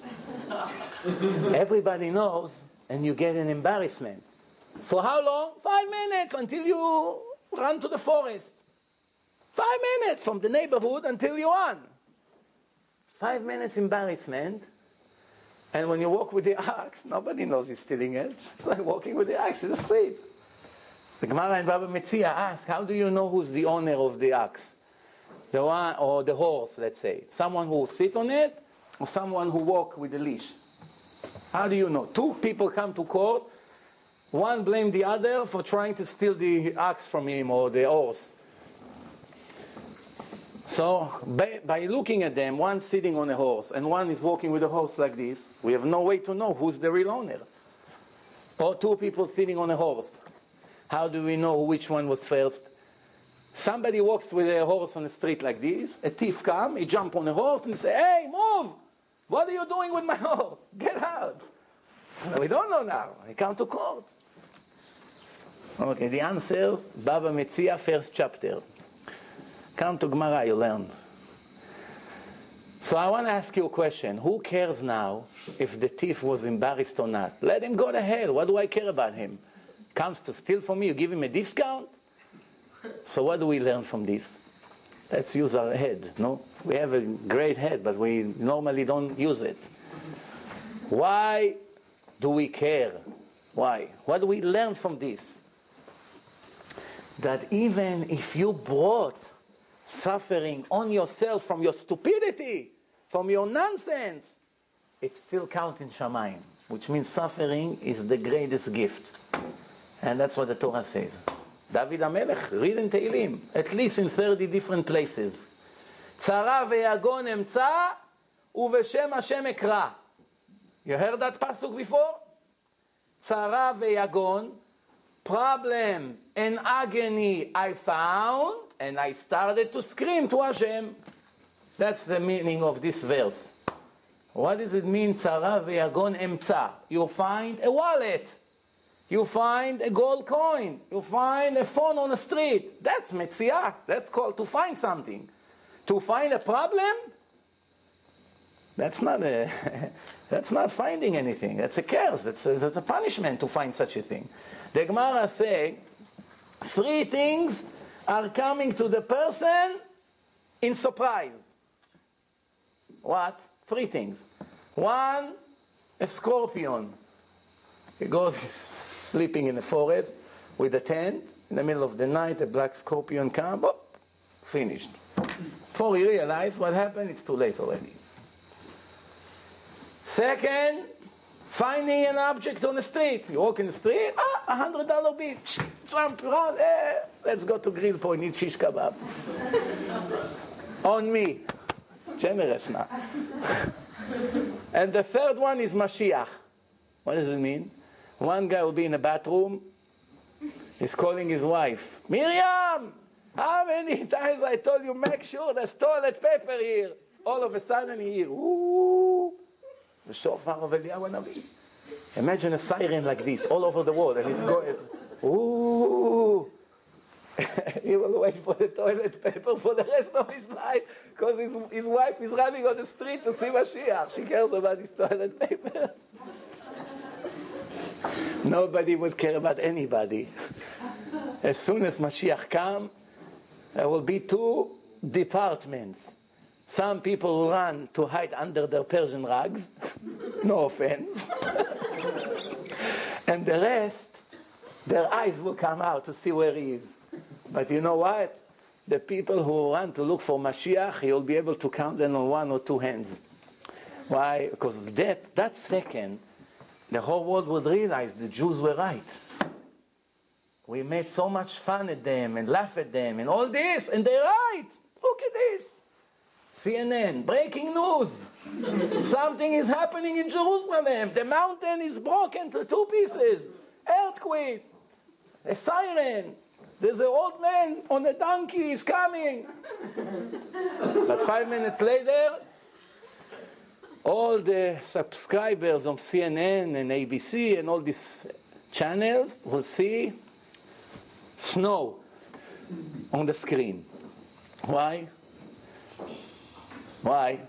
[SPEAKER 1] Everybody knows, and you get an embarrassment. For how long? Five minutes until you run to the forest. Five minutes from the neighborhood until you run. Five minutes embarrassment. And when you walk with the axe, nobody knows you're stealing it. It's like walking with the axe in the street. The Gemara in Baba Metzia ask, how do you know who's the owner of the axe? The one, or the horse, let's say. Someone who sit on it, or someone who walk with the leash. How do you know? Two people come to court. One blamed the other for trying to steal the axe from him or the horse. So, by, by looking at them, one sitting on a horse and one is walking with a horse like this, we have no way to know who's the real owner. Or two people sitting on a horse. How do we know which one was first? Somebody walks with a horse on the street like this, a thief comes, he jumps on a horse and say, hey, move! What are you doing with my horse? Get out! We don't know now. He come to court. Okay, the answers, Baba Metzia, first chapter. Come to Gemara, you learn. So I want to ask you a question. Who cares now if the thief was embarrassed or not? Let him go to hell. What do I care about him? Comes to steal from me, you give him a discount? So what do we learn from this? Let's use our head, no? We have a great head, but we normally don't use it. Why do we care? Why? What do we learn from this? That even if you brought suffering on yourself from your stupidity, from your nonsense, it still counts in Shamayim, which means suffering is the greatest gift. And that's what the Torah says. David HaMelech, read in Tehillim, at least in thirty different places. Tzara ve'yagon emtza, uveshem Hashem ekra. You heard that pasuk before? Tzara ve'yagon, problem and agony I found, and I started to scream to Hashem. That's the meaning of this verse. What does it mean, tzara ve'yagon emtza? You find a wallet. You find a gold coin. You find a phone on the street. That's metziah. That's called to find something. To find a problem, that's not a, that's not finding anything. That's a curse. That's a, that's a punishment to find such a thing. The Gemara say, three things are coming to the person in surprise. What? Three things. One, a scorpion. He goes sleeping in the forest with a tent. In the middle of the night, a black scorpion comes. Oh, finished. Before he realized what happened, it's too late already. Second, finding an object on the street. You walk in the street, ah, a hundred dollar bill. Jump around, eh, let's go to Grill Point, eat shish kebab. On me. It's generous now. And the third one is Mashiach. What does it mean? One guy will be in a bathroom. He's calling his wife. Miriam! How many times I told you, make sure there's toilet paper here. All of a sudden he hears, ooh, the shofar of Eliyahu Hanavi. Imagine a siren like this all over the world. And he's going, ooh. He will wait for the toilet paper for the rest of his life because his, his wife is running on the street to see Mashiach. She cares about his toilet paper. Nobody would care about anybody. As soon as Mashiach comes, there will be two departments. Some people will run to hide under their Persian rugs. No offense. And the rest, their eyes will come out to see where he is. But you know what? The people who run to look for Mashiach, you'll be able to count them on one or two hands. Why? Because that, that second, the whole world would realize the Jews were right. We made so much fun at them and laugh at them and all this, and they're right. Look at this. C N N, breaking news. Something is happening in Jerusalem. The mountain is broken to two pieces. Earthquake. A siren. There's an old man on a donkey. He's coming. But five minutes later, all the subscribers of C N N and A B C and all these channels will see snow on the screen. Why? Why?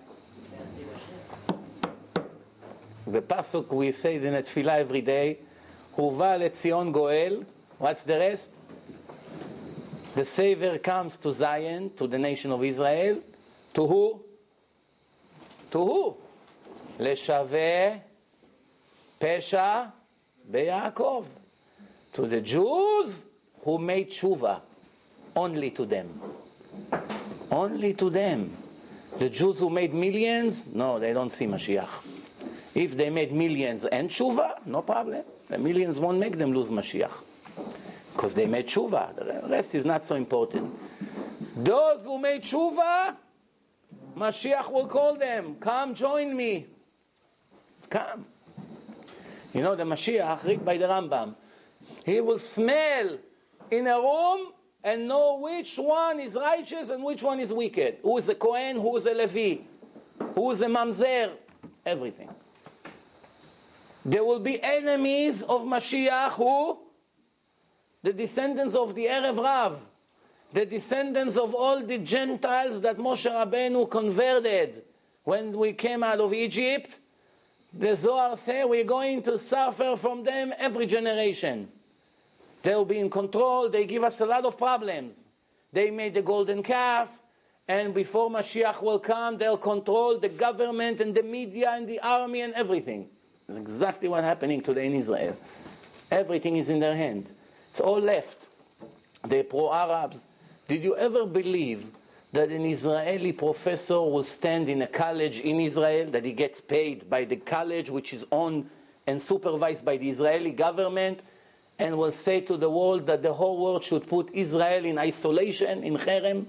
[SPEAKER 1] The pasuk we say in the Tefillah every day, Huva leTzion Goel. What's the rest? The Savior comes to Zion, to the nation of Israel. To who? To who? Leshaveh Pesha beYaakov. To the Jews who made tshuva. Only to them. Only to them. The Jews who made millions, no, they don't see Mashiach. If they made millions and tshuva, no problem. The millions won't make them lose Mashiach. Because they made tshuva. The rest is not so important. Those who made tshuva, Mashiach will call them. Come join me. Come. You know the Mashiach, read by the Rambam. He will smell in a room and know which one is righteous and which one is wicked. Who is a Kohen, who is a Levi, who is a Mamzer, everything. There will be enemies of Mashiach who? The descendants of the Erev Rav, the descendants of all the Gentiles that Moshe Rabbeinu converted when we came out of Egypt. The Zohar says we're going to suffer from them every generation. They'll be in control. They give us a lot of problems. They made the golden calf, and before Mashiach will come, they'll control the government and the media and the army and everything. That's exactly what's happening today in Israel. Everything is in their hand. It's all left. They're pro-Arabs. Did you ever believe that an Israeli professor will stand in a college in Israel, that he gets paid by the college which is owned and supervised by the Israeli government, and will say to the world that the whole world should put Israel in isolation, in cherem?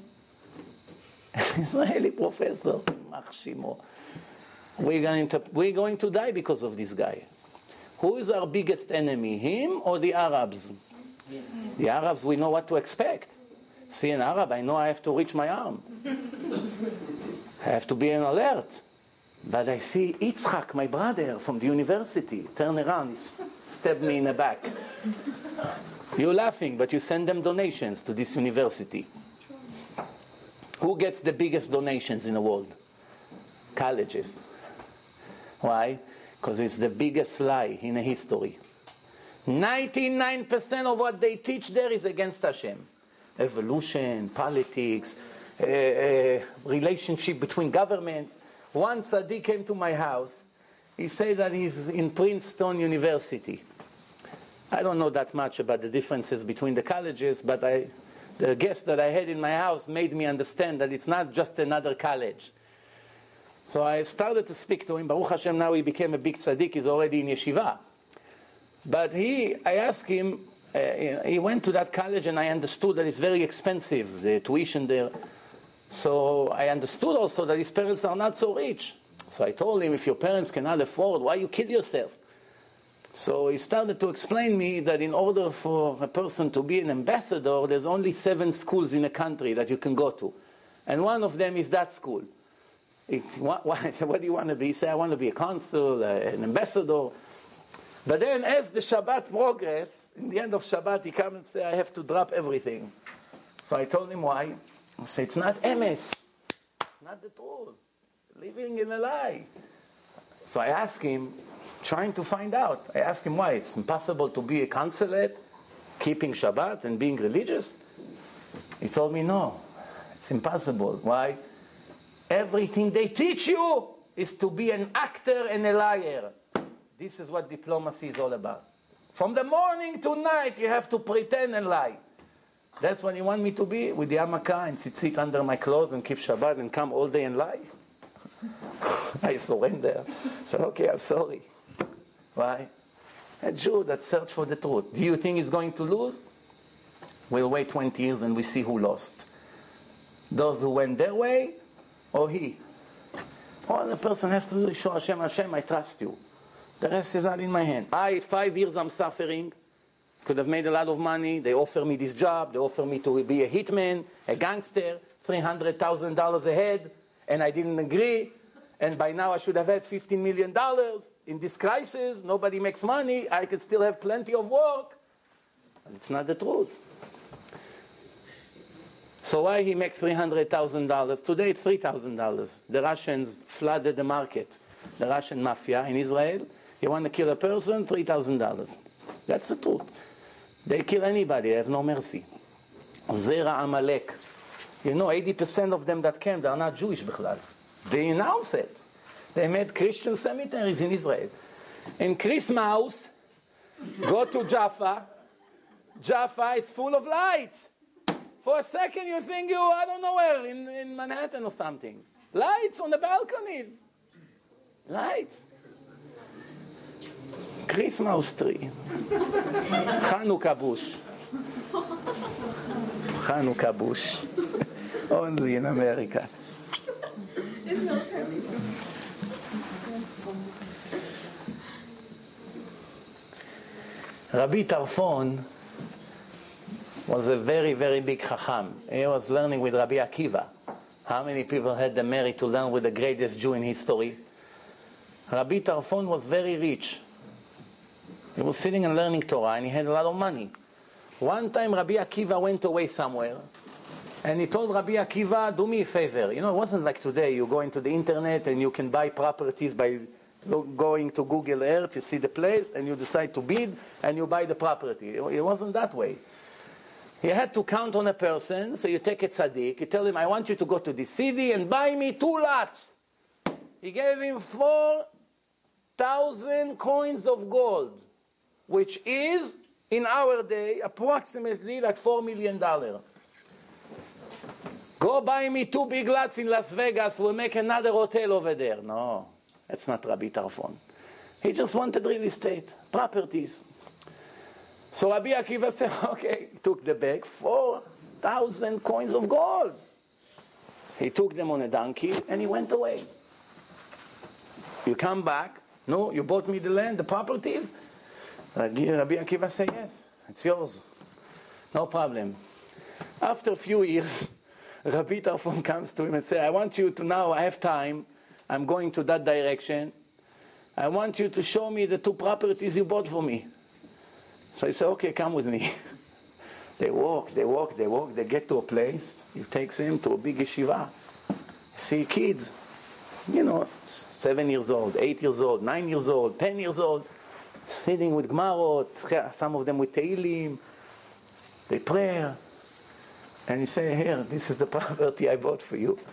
[SPEAKER 1] Israeli professor, Machshimo. We're going to, we're going to die because of this guy. Who is our biggest enemy, him or the Arabs? Yeah. The Arabs, we know what to expect. See an Arab, I know I have to reach my arm. I have to be on alert. But I see Yitzhak, my brother from the university, turn around, he stabbed me in the back. You're laughing, but you send them donations to this university. Who gets the biggest donations in the world? Colleges. Why? Because it's the biggest lie in the history. ninety-nine percent of what they teach there is against Hashem. Evolution, politics, uh, uh, relationship between governments. One tzaddik came to my house. He said that he's in Princeton University. I don't know that much about the differences between the colleges, but I, the guest that I had in my house made me understand that it's not just another college. So I started to speak to him. Baruch Hashem, now he became a big tzaddik. He's already in yeshiva. But he, I asked him, uh, he went to that college, and I understood that it's very expensive, the tuition there. So I understood also that his parents are not so rich. So I told him, if your parents cannot afford, why you kill yourself? So he started to explain me that in order for a person to be an ambassador, there's only seven schools in a country that you can go to. And one of them is that school. It, what, what, I said, what do you want to be? He said, I want to be a consul, uh, an ambassador. But then as the Shabbat progressed, in the end of Shabbat, he comes and says, I have to drop everything. So I told him why. I said, it's not emes. It's not the truth. Living in a lie. So I asked him, trying to find out. I asked him why. It's impossible to be a consulate, keeping Shabbat and being religious. He told me, no, it's impossible. Why? Everything they teach you is to be an actor and a liar. This is what diplomacy is all about. From the morning to night, you have to pretend and lie. That's what you want me to be, with the hamaka and tzitzit under my clothes and keep Shabbat and come all day and lie? I surrender. So, okay, I'm sorry. Why? A Jew that searched for the truth. Do you think he's going to lose? We'll wait twenty years and we see who lost. Those who went their way, or he? All the person has to do is show Hashem, Hashem, I trust you. The rest is not in my hand. I, five years I'm suffering. Could have made a lot of money. They offer me this job. They offer me to be a hitman, a gangster, three hundred thousand dollars a head, and I didn't agree. And by now I should have had fifteen million dollars. In this crisis, nobody makes money. I could still have plenty of work. But it's not the truth. So why he makes three hundred thousand dollars? Today it's three thousand dollars. The Russians flooded the market. The Russian mafia in Israel, you want to kill a person, three thousand dollars. That's the truth. They kill anybody, they have no mercy. Zera Amalek. You know, eighty percent of them that came, they are not Jewish bichlal. They announce it. They made Christian cemeteries in Israel. In Christmas, go to Jaffa. Jaffa is full of lights. For a second you think you, I don't know where, in, in Manhattan or something. Lights on the balconies. Lights. Christmas tree. Hanukkah bush. Hanukkah bush. Only in America. Rabbi Tarfon was a very, very big chacham. He was learning with Rabbi Akiva. How many people had the merit to learn with the greatest Jew in history? Rabbi Tarfon was very rich. He was sitting and learning Torah, and he had a lot of money. One time Rabbi Akiva went away somewhere, and he told Rabbi Akiva, do me a favor. You know, it wasn't like today. You go into the internet and you can buy properties by going to Google Earth, you see the place, and you decide to bid, and you buy the property. It wasn't that way. He had to count on a person, so you take a tzaddik, you tell him, I want you to go to this city and buy me two lots. He gave him four thousand coins of gold, which is, in our day, approximately like four million dollars. Go buy me two big lots in Las Vegas, we'll make another hotel over there. No, that's not Rabbi Tarfon. He just wanted real estate, properties. So Rabbi Akiva said, okay, he took the bag, four thousand coins of gold. He took them on a donkey and he went away. You come back, no, you bought me the land, the properties? Rabbi Akiva said, yes, it's yours. No problem. After a few years, Rabbi Tarfon comes to him and says, I want you to now, I have time, I'm going to that direction. I want you to show me the two properties you bought for me. So he said, okay, come with me. They walk, they walk, they walk, they get to a place. He takes him to a big yeshiva. See kids, you know, seven years old, eight years old, nine years old, ten years old, sitting with Gmarot, some of them with Tehillim. They pray. And he said, here, this is the property I bought for you.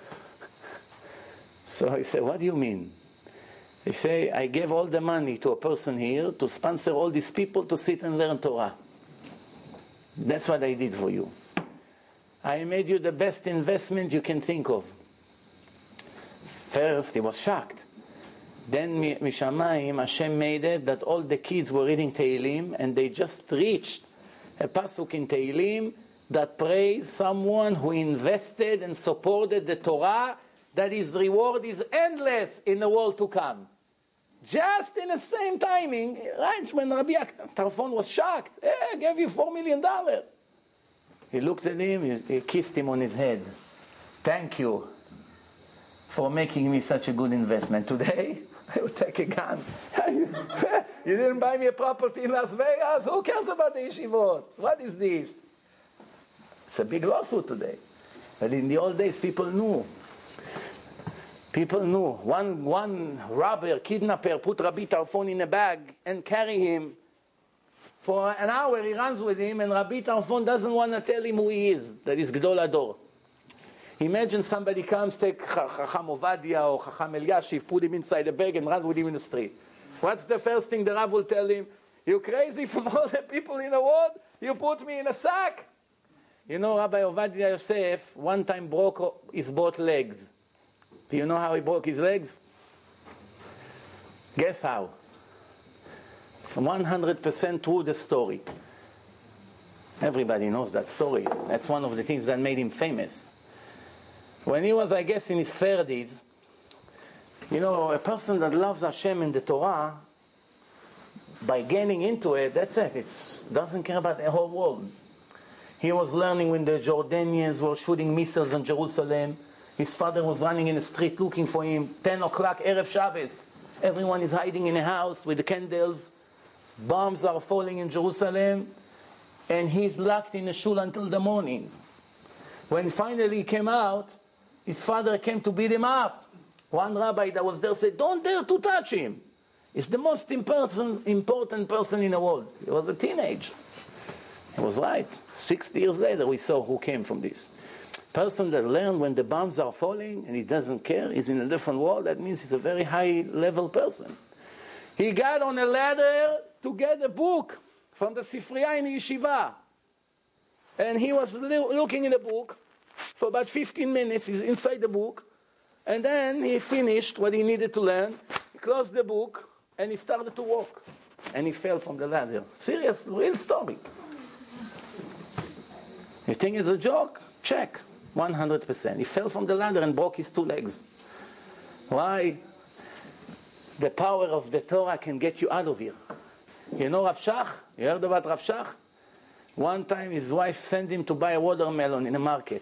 [SPEAKER 1] So he said, what do you mean? He said, I gave all the money to a person here to sponsor all these people to sit and learn Torah. That's what I did for you. I made you the best investment you can think of. First, he was shocked. Then, Mishamayim, Hashem made it that all the kids were reading Tehillim, and they just reached a pasuk in Tehillim that praised someone who invested and supported the Torah, that his reward is endless in the world to come. Just in the same timing, right when Rabbi Tarfon was shocked, hey, I gave you four million dollars. He looked at him, he, he kissed him on his head. Thank you for making me such a good investment. Today, I would take a gun. You didn't buy me a property in Las Vegas? Who cares about the yeshivot? What is this? It's a big lawsuit today. But in the old days, people knew. People knew. One, one robber, kidnapper, put Rabbi Tarfon in a bag and carry him. For an hour, he runs with him, and Rabbi Tarfon doesn't want to tell him who he is. That is Gdol Ador. Imagine somebody comes, take Chacham Ovadia or Chacham Eliashiv, put him inside a bag and run with him in the street. What's the first thing the Rav will tell him? You crazy, from all the people in the world, you put me in a sack? You know, Rabbi Ovadia Yosef one time broke his both legs. Do you know how he broke his legs? Guess how? It's one hundred percent true, the story. Everybody knows that story. That's one of the things that made him famous. When he was, I guess, in his thirties, you know, a person that loves Hashem and the Torah, by getting into it, that's it. It doesn't care about the whole world. He was learning when the Jordanians were shooting missiles on Jerusalem. His father was running in the street looking for him. ten o'clock, Erev Shabbos. Everyone is hiding in a house with the candles. Bombs are falling in Jerusalem. And he's locked in the shul until the morning. When finally he came out, his father came to beat him up. One rabbi that was there said, don't dare to touch him. He's the most important, important person in the world. He was a teenager. He was right. sixty years later, we saw who came from this. Person that learned when the bombs are falling and he doesn't care, he's in a different world, that means he's a very high level person. He got on a ladder to get a book from the Sifriya in the yeshiva. And he was lo- looking in the book for about fifteen minutes. He's inside the book. And then he finished what he needed to learn. He closed the book and he started to walk. And he fell from the ladder. Serious, real story. You think it's a joke? Check. one hundred percent. He fell from the ladder and broke his two legs. Why? The power of the Torah can get you out of here. You know Rav Shach? You heard about Rav Shach? One time his wife sent him to buy a watermelon in a market.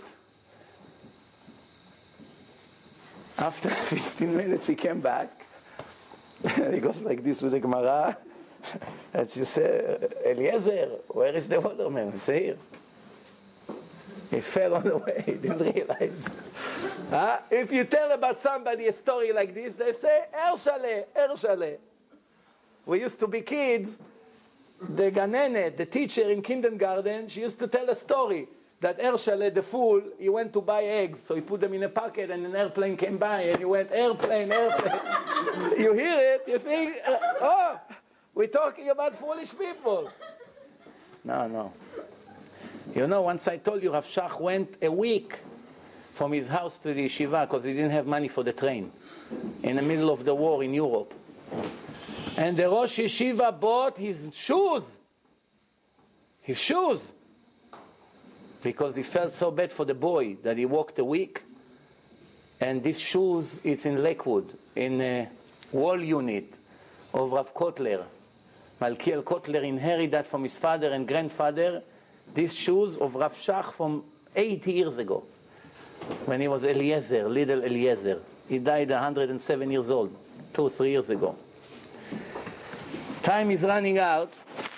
[SPEAKER 1] After fifteen minutes he came back. He goes like this with the Gemara. And she said, Eliezer, where is the watermelon? He said, here. He fell on the way, he didn't realize. Huh? If you tell about somebody a story like this, they say, Ershale, Ershale. We used to be kids, the Ganenet, the teacher in kindergarten, she used to tell a story that Ershale, the fool, he went to buy eggs, so he put them in a pocket and an airplane came by and he went, airplane, airplane. You hear it, you think, uh, oh, we're talking about foolish people. No, no. You know, once I told you, Rav Shach went a week from his house to the yeshiva because he didn't have money for the train in the middle of the war in Europe. And the Rosh Yeshiva bought his shoes. His shoes. Because he felt so bad for the boy that he walked a week. And these shoes, it's in Lakewood, in a wall unit of Rav Kotler. Malkiel Kotler inherited that from his father and grandfather. These shoes of Rav Shach from eighty years ago. When he was Eliezer, little Eliezer. He died one hundred seven years old, two or three years ago. Time is running out.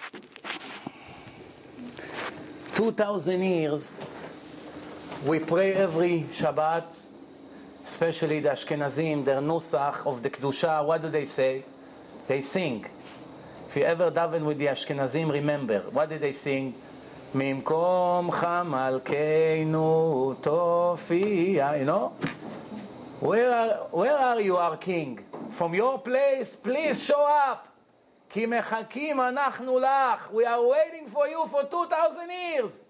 [SPEAKER 1] two thousand years, we pray every Shabbat, especially the Ashkenazim, their Nusach of the Kedusha. What do they say? They sing. If you ever daven with the Ashkenazim, remember. What did they sing? Mimkom chamalkeinu tofia. You know? Where are, where are you, our king? From your place, please show up. Ki mechakim anachnu lach. We are waiting for you for two thousand years.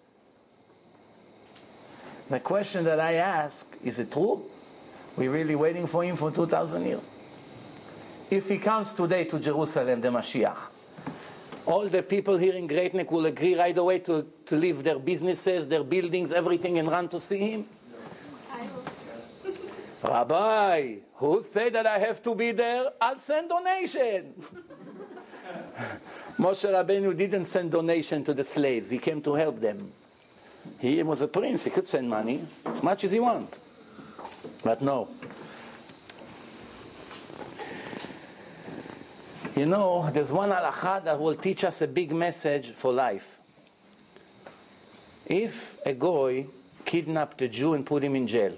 [SPEAKER 1] The question that I ask, is it true? We're really waiting for him for two thousand years? If he comes today to Jerusalem, the Mashiach, all the people here in Great Neck will agree right away to, to leave their businesses, their buildings, everything, and run to see him?
[SPEAKER 2] I will.
[SPEAKER 1] Rabbi, who said that I have to be there? I'll send donation. Moshe Rabbeinu didn't send donation to the slaves. He came to help them. He was a prince. He could send money as much as he want. But no. You know, there's one halakha that will teach us a big message for life. If a goy kidnapped a Jew and put him in jail,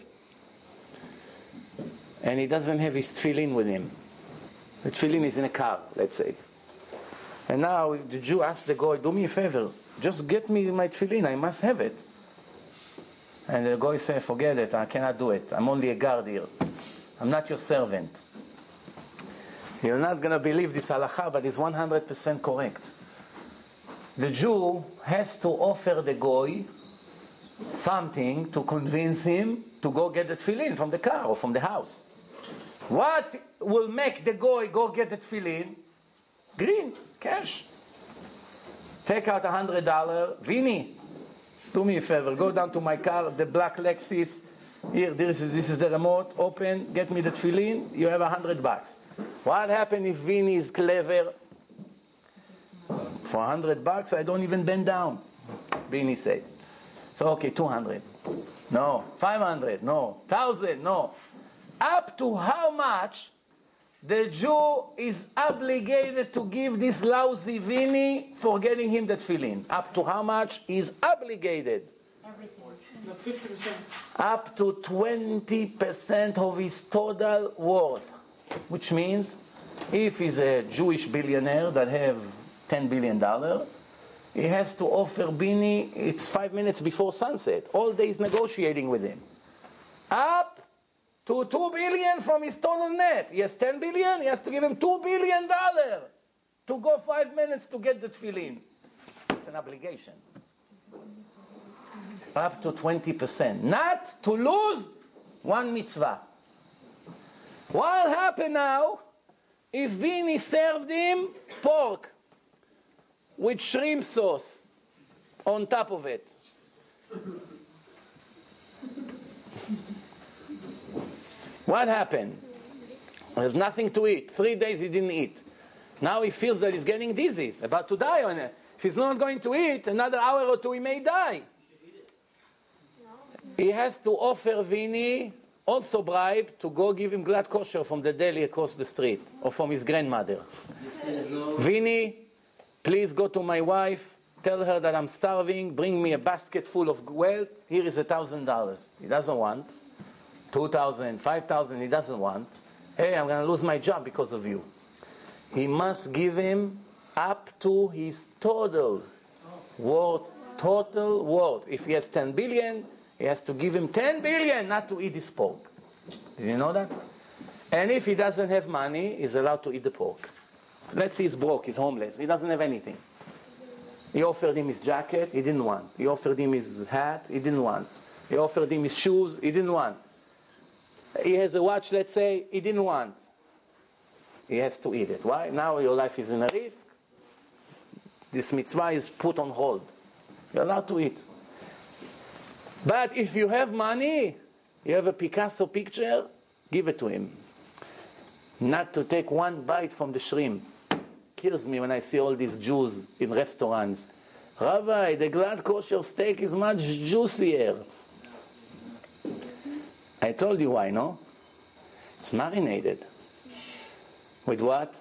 [SPEAKER 1] and he doesn't have his tefillin with him, the tefillin is in a car, let's say, and now the Jew asked the goy, do me a favor, just get me my tefillin, I must have it. And the goy said, forget it, I cannot do it. I'm only a guard here. I'm not your servant. You're not going to believe this halakha, but it's one hundred percent correct. The Jew has to offer the goy something to convince him to go get the tefillin from the car or from the house. What will make the goy go get the tefillin? Green, cash. Take out one hundred dollars. Vinny, do me a favor. Go down to my car, the black Lexus. Here, this is, this is the remote. Open, get me the tefillin. You have one hundred bucks. What happens if Vinny is clever? For one hundred bucks, I don't even bend down. Vinny said. So, okay, two hundred. No. five hundred. No. one thousand. No. Up to how much the Jew is obligated to give this lousy Vinny for getting him that tefillin? Up to how much is obligated?
[SPEAKER 3] Everything.
[SPEAKER 5] No, fifty percent.
[SPEAKER 1] Up to twenty percent of his total worth. Which means, if he's a Jewish billionaire that have ten billion dollars, he has to offer Bini, it's five minutes before sunset. All day he's negotiating with him. Up to two billion dollars from his total net. He has ten billion dollars, he has to give him two billion dollars to go five minutes to get the tefillin. It's an obligation. Up to twenty percent. Not to lose one mitzvah. What happened now if Vinny served him pork with shrimp sauce on top of it? What happened? There's nothing to eat. Three days he didn't eat. Now he feels that he's getting dizzy. He's about to die on it. If he's not going to eat, another hour or two he may die. He has to offer Vinny also bribe to go give him glad kosher from the deli across the street or from his grandmother. No... Vinny, please go to my wife, tell her that I'm starving, bring me a basket full of wealth, here is a thousand dollars. He doesn't want. Two thousand, five thousand, he doesn't want. Hey, I'm going to lose my job because of you. He must give him up to his total worth, total worth. If he has ten billion, he has to give him ten billion not to eat this pork. Did you know that? And if he doesn't have money, he's allowed to eat the pork. Let's say he's broke, he's homeless, he doesn't have anything. He offered him his jacket, he didn't want. He offered him his hat, he didn't want. He offered him his shoes, he didn't want. He has a watch, let's say, he didn't want. He has to eat it. Why? Now your life is in a risk. This mitzvah is put on hold. You're allowed to eat. But if you have money, you have a Picasso picture, give it to him. Not to take one bite from the shrimp. Kills me when I see all these Jews in restaurants. Rabbi, the glad kosher steak is much juicier. I told you why, no? It's marinated. With what?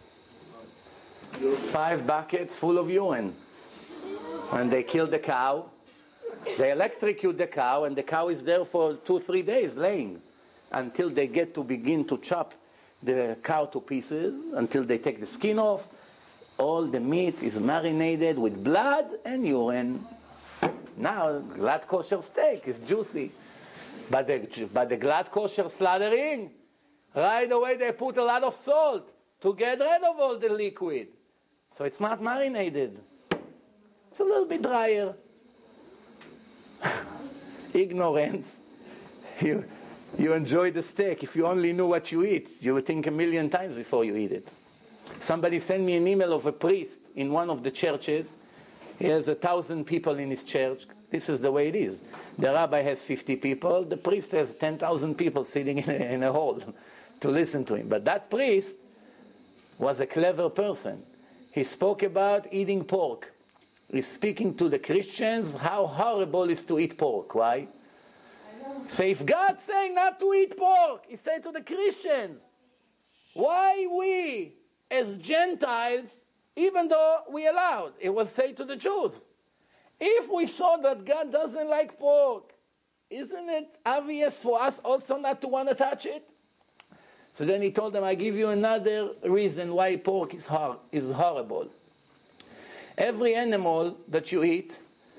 [SPEAKER 1] Five buckets full of urine. When they kill the cow, they electrocute the cow, and the cow is there for two, three days laying until they get to begin to chop the cow to pieces, until they take the skin off. All the meat is marinated with blood and urine. Now, glad kosher steak is juicy. But the, but the glad kosher slaughtering, right away they put a lot of salt to get rid of all the liquid. So it's not marinated. It's a little bit drier. Ignorance. You, you enjoy the steak. If you only knew what you eat, you would think a million times before you eat it. Somebody sent me an email of a priest in one of the churches. He has a thousand people in his church. This is the way it is. The rabbi has fifty people. The priest has ten thousand people sitting in a, in a hall to listen to him. But that priest was a clever person. He spoke about eating pork. He's speaking to the Christians how horrible it is to eat pork. Why? So if God's saying not to eat pork, He said to the Christians, why we as Gentiles, even though we allowed, it was said to the Jews, if we saw that God doesn't like pork, isn't it obvious for us also not to want to touch it? So then he told them, I give you another reason why pork is, hor- is horrible. Every animal that you eat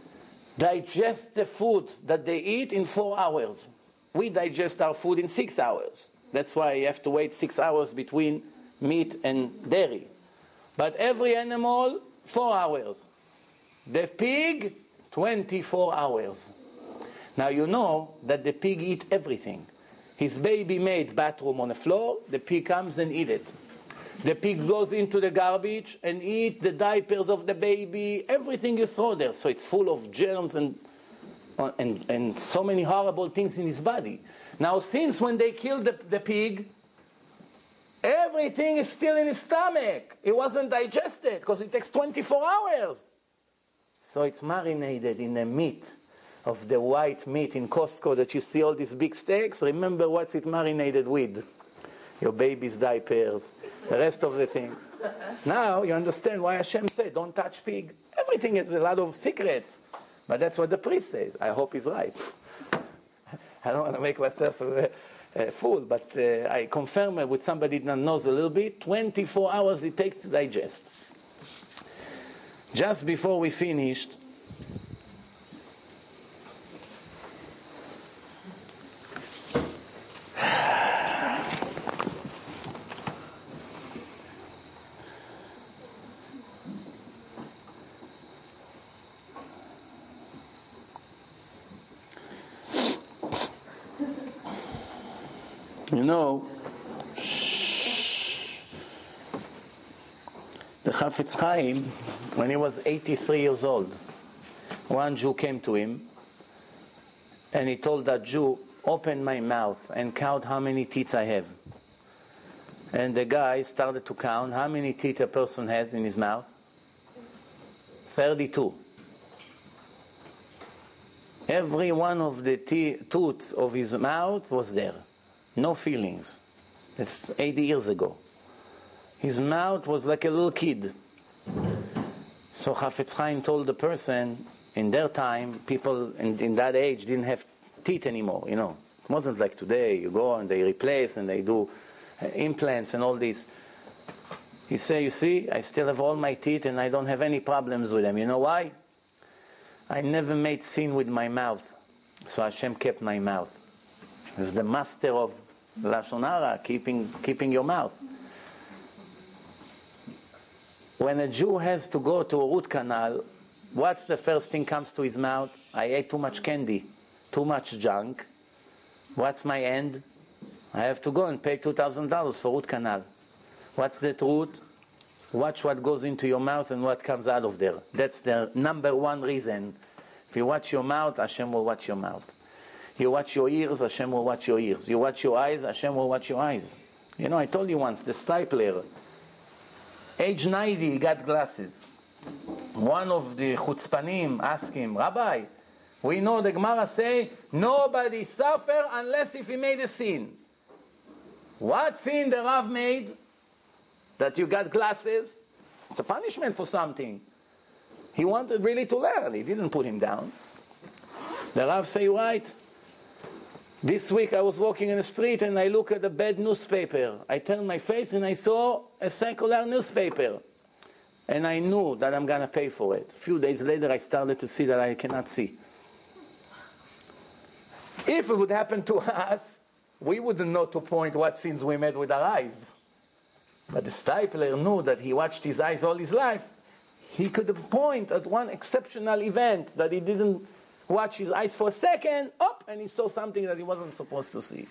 [SPEAKER 1] digests the food that they eat in four hours. We digest our food in six hours. That's why you have to wait six hours between meat and dairy. But every animal, four hours. The pig, twenty-four hours. Now you know that the pig eats everything. His baby made bathroom on the floor, the pig comes and eats it. The pig goes into the garbage and eats the diapers of the baby, everything you throw there. So it's full of germs and, and, and so many horrible things in his body. Now since when they killed the, the pig, everything is still in his stomach. It wasn't digested because it takes twenty-four hours. So it's marinated in the meat of the white meat in Costco that you see all these big steaks. Remember what's it marinated with? Your baby's diapers, the rest of the things. Now you understand why Hashem said, don't touch pig. Everything has a lot of secrets. But that's what the priest says. I hope he's right. I don't want to make myself a, a fool, but uh, I confirm it with somebody that knows a little bit. twenty-four hours it takes to digest. Just before we finished, you know, the Chafetz Chaim, when he was eighty-three years old, one Jew came to him and he told that Jew, open my mouth and count how many teeth I have. And the guy started to count how many teeth a person has in his mouth. thirty-two. Every one of the te- tooths of his mouth was there. No feelings. That's eighty years ago. His mouth was like a little kid. So Chafetz Chaim told the person, in their time, people in, in that age didn't have teeth anymore, you know. It wasn't like today, you go and they replace and they do uh, implants and all this. He say, you see, I still have all my teeth and I don't have any problems with them. You know why? I never made sin with my mouth. So Hashem kept my mouth. He's the master of Lashon Hara, keeping, keeping your mouth. When a Jew has to go to a root canal, what's the first thing comes to his mouth? I ate too much candy, too much junk. What's my end? I have to go and pay two thousand dollars for root canal. What's the truth? Watch what goes into your mouth and what comes out of there. That's the number one reason. If you watch your mouth, Hashem will watch your mouth. You watch your ears, Hashem will watch your ears. You watch your eyes, Hashem will watch your eyes. You know, I told you once, the stipler, age ninety, he got glasses. One of the chutzpanim asked him, Rabbi, we know the Gemara say, nobody suffer unless if he made a sin. What sin the Rav made? That you got glasses? It's a punishment for something. He wanted really to learn. He didn't put him down. The Rav say, right. This week I was walking in the street and I look at a bad newspaper. I turned my face and I saw a secular newspaper. And I knew that I'm going to pay for it. A few days later I started to see that I cannot see. If it would happen to us, we wouldn't know to point what sins we made with our eyes. But the stipler knew that he watched his eyes all his life. He could point at one exceptional event that he didn't watch his eyes for a second, up, and he saw something that he wasn't supposed to see.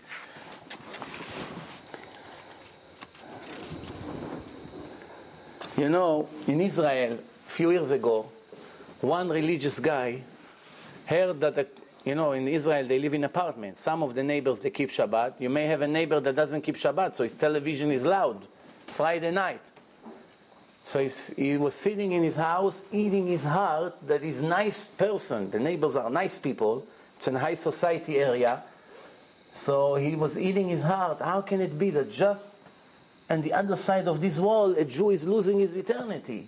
[SPEAKER 1] You know, in Israel, a few years ago, one religious guy heard that, the, you know, in Israel they live in apartments. Some of the neighbors, they keep Shabbat. You may have a neighbor that doesn't keep Shabbat, so his television is loud, Friday night. So he's, he was sitting in his house, eating his heart that he's a nice person. The neighbors are nice people. It's a high society area. So he was eating his heart. How can it be that just on the other side of this wall, a Jew is losing his eternity?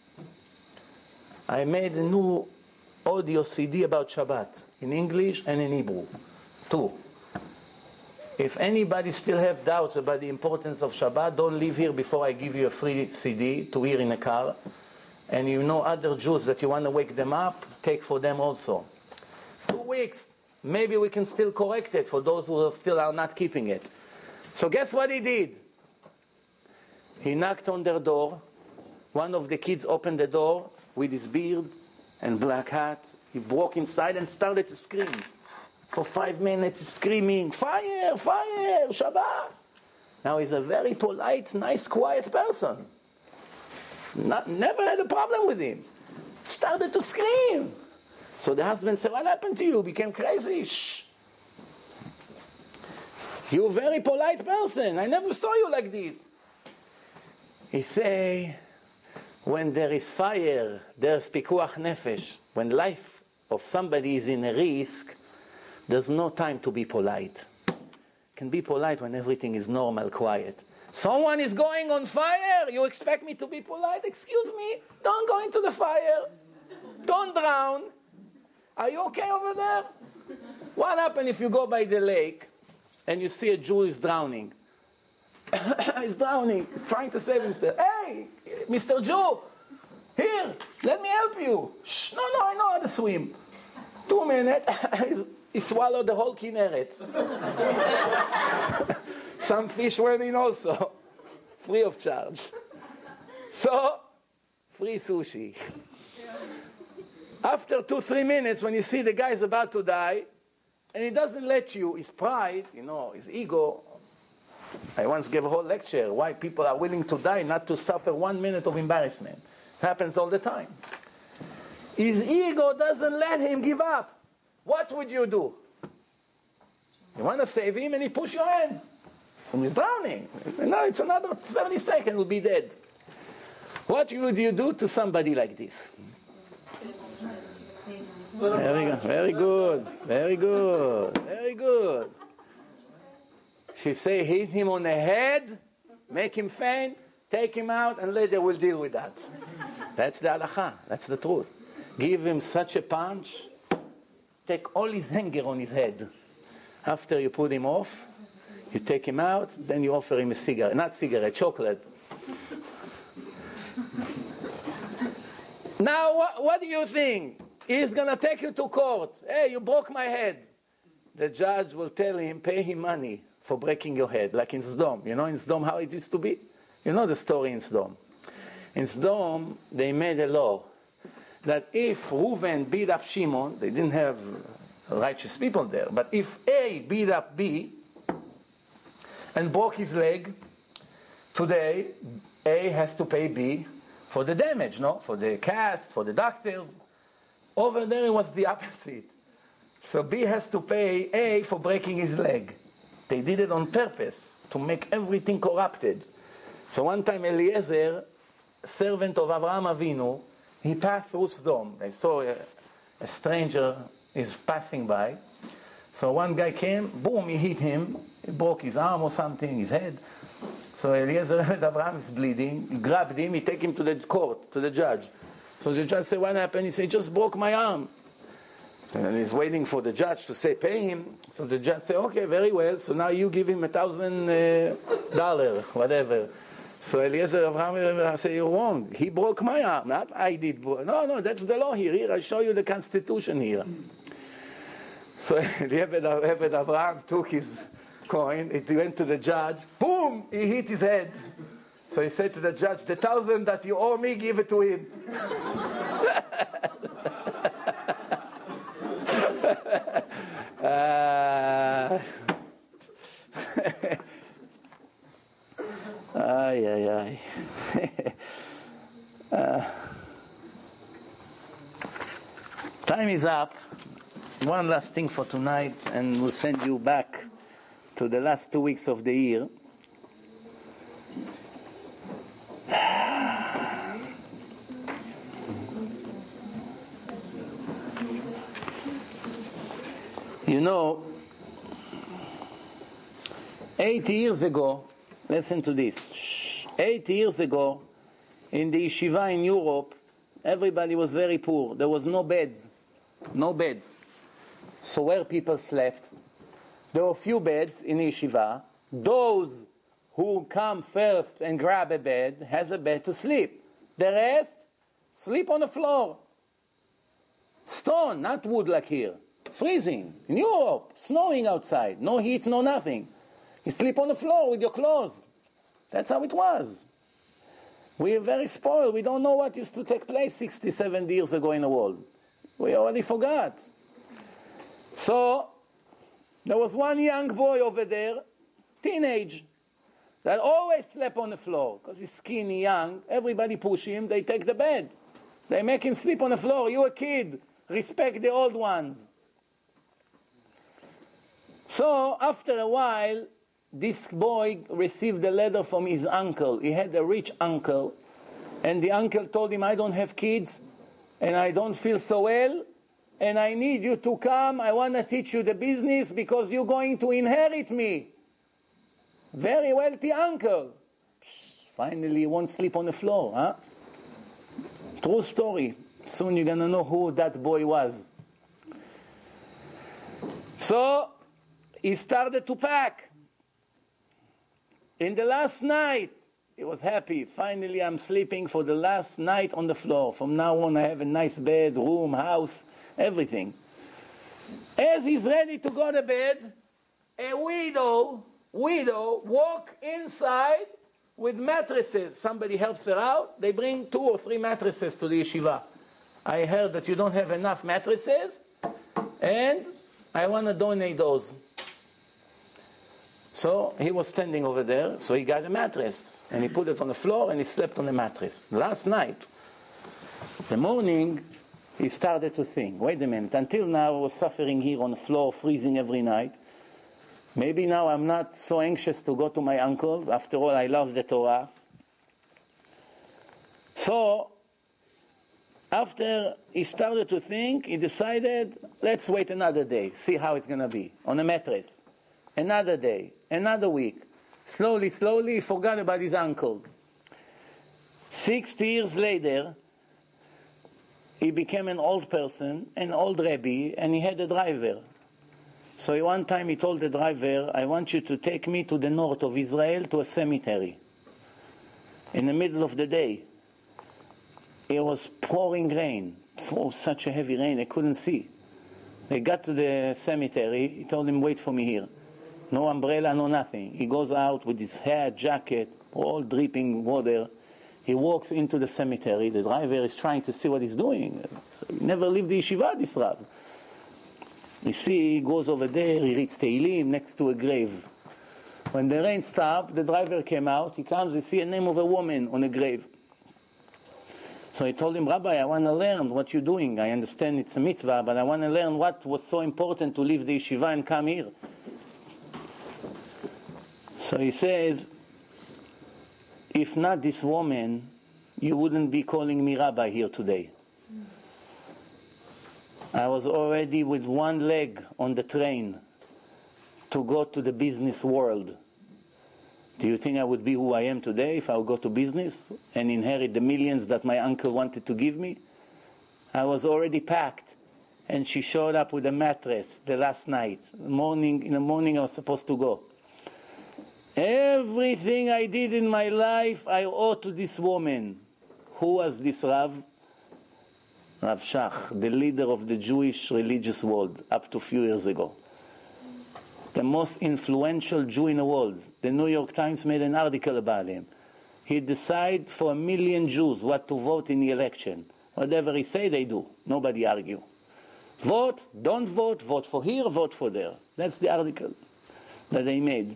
[SPEAKER 1] I made a new audio C D about Shabbat, in English and in Hebrew, two. If anybody still have doubts about the importance of Shabbat, don't leave here before I give you a free C D to hear in a car. And you know other Jews that you want to wake them up, take for them also. Two weeks, maybe we can still correct it for those who are still are not keeping it. So guess what he did? He knocked on their door. One of the kids opened the door with his beard and black hat. He broke inside and started to scream. For five minutes, screaming, fire, fire, Shabbat. Now he's a very polite, nice, quiet person. Not, never had a problem with him. Started to scream. So the husband said, what happened to you? Became crazy? Shh. You're a very polite person. I never saw you like this. He say, when there is fire, there's pikuach nefesh. When life of somebody is in a risk, there's no time to be polite. You can be polite when everything is normal, quiet. Someone is going on fire. You expect me to be polite? Excuse me. Don't go into the fire. Don't drown. Are you okay over there? What happens if you go by the lake and you see a Jew is drowning? He's drowning. He's trying to save himself. Hey, Mister Jew, here, let me help you. Shh, no, no, I know how to swim. Two minutes. He swallowed the whole Kinneret. Some fish went in also. Free of charge. So, free sushi. After two, three minutes, when you see the guy is about to die, and he doesn't let you, his pride, you know, his ego. I once gave a whole lecture why people are willing to die not to suffer one minute of embarrassment. It happens all the time. His ego doesn't let him give up. What would you do? You want to save him and he push your hands. And he's drowning. No, it's another thirty seconds, he'll be dead. What would you do to somebody like this? Very good, very good, very good, very good. She say, hit him on the head, make him faint, take him out, and later we'll deal with that. That's the halakha, that's the truth. Give him such a punch, take all his hanger on his head. After you put him off, you take him out, then you offer him a cigarette, not cigarette, chocolate. Now, what, what do you think? He's going to take you to court. Hey, you broke my head. The judge will tell him, pay him money for breaking your head, like in Sdom. You know in Sdom how it used to be? You know the story in Sdom. In Sdom, they made a law that if Reuven beat up Shimon, they didn't have righteous people there, but if A beat up B and broke his leg, today A has to pay B for the damage, no? For the cast, for the doctors. Over there it was the opposite. So B has to pay A for breaking his leg. They did it on purpose to make everything corrupted. So one time Eliezer, servant of Avraham Avinu, he passed through Sodom. They saw a, a stranger is passing by. So one guy came, boom, he hit him. He broke his arm or something, his head. So Eliezer Avraham is bleeding. He grabbed him, he take him to the court, to the judge. So the judge said, what happened? He said, he just broke my arm. And he's waiting for the judge to say, pay him. So the judge said, okay, very well. So now you give him a thousand uh, dollar, whatever. So Eliezer Avraham said, you're wrong. He broke my arm, not I did. No, no, that's the law here. Here, I show you the Constitution here. So Eliezer Avraham took his coin, it went to the judge, boom, he hit his head. So he said to the judge, the thousand that you owe me, give it to him. uh, ay, ay, ay. uh, time is up. One last thing for tonight, and we'll send you back to the last two weeks of the year. You know, eight years ago, listen to this, Shh. eight years ago, in the yeshiva in Europe, everybody was very poor. There was no beds, no beds. So where people slept, there were few beds in yeshiva. Those who come first and grab a bed has a bed to sleep. The rest, sleep on the floor. Stone, not wood like here. Freezing. In Europe, snowing outside. No heat, no nothing. You sleep on the floor with your clothes. That's how it was. We are very spoiled. We don't know what used to take place sixty, seventy years ago in the world. We already forgot. So, there was one young boy over there, teenage, that always slept on the floor. Because he's skinny, young. Everybody push him, they take the bed. They make him sleep on the floor. You a kid. Respect the old ones. So, after a while, this boy received a letter from his uncle. He had a rich uncle. And the uncle told him, I don't have kids, and I don't feel so well, and I need you to come. I want to teach you the business because you're going to inherit me. Very wealthy uncle. Finally, he won't sleep on the floor, huh? True story. Soon you're going to know who that boy was. So, he started to pack. In the last night, he was happy. Finally, I'm sleeping for the last night on the floor. From now on, I have a nice bed, room, house, everything. As he's ready to go to bed, a widow, widow, walk inside with mattresses. Somebody helps her out. They bring two or three mattresses to the yeshiva. I heard that you don't have enough mattresses, and I want to donate those. So he was standing over there, so he got a mattress, and he put it on the floor, and he slept on the mattress. Last night, the morning, he started to think, wait a minute, until now I was suffering here on the floor, freezing every night. Maybe now I'm not so anxious to go to my uncle. After all, I love the Torah. So, after he started to think, he decided, let's wait another day, see how it's going to be, on a mattress. Another day, another week. Slowly, slowly, he forgot about his uncle. Six years later, he became an old person, an old Rebbe, and he had a driver. So one time he told the driver, I want you to take me to the north of Israel to a cemetery. In the middle of the day. it was pouring rain. Oh, such a heavy rain, I couldn't see. They got to the cemetery. He told him, wait for me here. No umbrella, no nothing. He goes out with his hat, jacket, all dripping water. He walks into the cemetery. The driver is trying to see what he's doing. So he never leave the yeshiva, this Rav. You see, he goes over there, he reads Tehillim next to a grave. When the rain stopped, the driver came out. He comes, he see a name of a woman on a grave. So he told him, Rabbi, I want to learn what you're doing. I understand it's a mitzvah, but I want to learn what was so important to leave the yeshiva and come here. So he says, if not this woman, you wouldn't be calling me Rabbi here today. I was already with one leg on the train to go to the business world. Do you think I would be who I am today if I would go to business and inherit the millions that my uncle wanted to give me? I was already packed, and she showed up with a mattress the last night. Morning, in the morning I was supposed to go. Everything I did in my life I owe to this woman. Who was this Rav? Rav Shach, the leader of the Jewish religious world up to a few years ago. The most influential Jew in the world. The New York Times made an article about him. He decided for a million Jews what to vote in the election. Whatever he say, they do. Nobody argue. Vote, don't vote, vote for here, vote for there. That's the article that they made.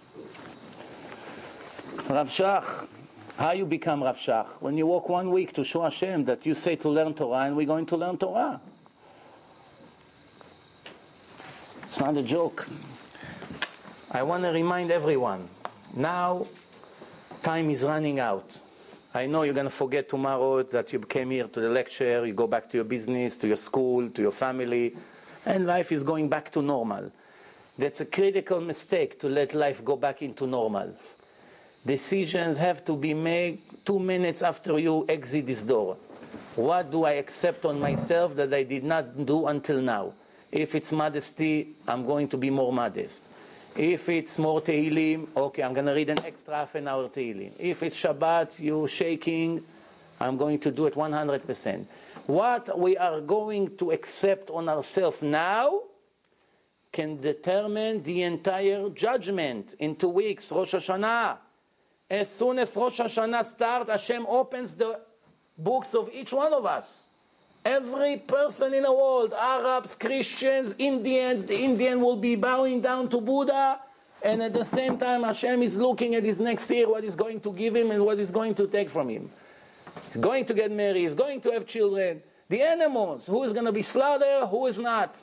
[SPEAKER 1] Rav Shach, how you become Rav Shach? When you walk one week to show Hashem that you say to learn Torah, and we're going to learn Torah. It's not a joke. I want to remind everyone, now time is running out. I know you're going to forget tomorrow that you came here to the lecture, you go back to your business, to your school, to your family, and life is going back to normal. That's a critical mistake to let life go back into normal. Decisions have to be made two minutes after you exit this door. What do I accept on myself that I did not do until now? If it's modesty, I'm going to be more modest. If it's more Tehillim, okay, I'm going to read an extra half an hour Tehillim. If it's Shabbat, you're shaking, I'm going to do it one hundred percent. What we are going to accept on ourselves now can determine the entire judgment in two weeks, Rosh Hashanah. As soon as Rosh Hashanah starts, Hashem opens the books of each one of us. Every person in the world, Arabs, Christians, Indians, the Indian will be bowing down to Buddha, and at the same time Hashem is looking at his next year, what he's going to give him and what he's going to take from him. He's going to get married, he's going to have children. The animals, who is going to be slaughtered, who is not.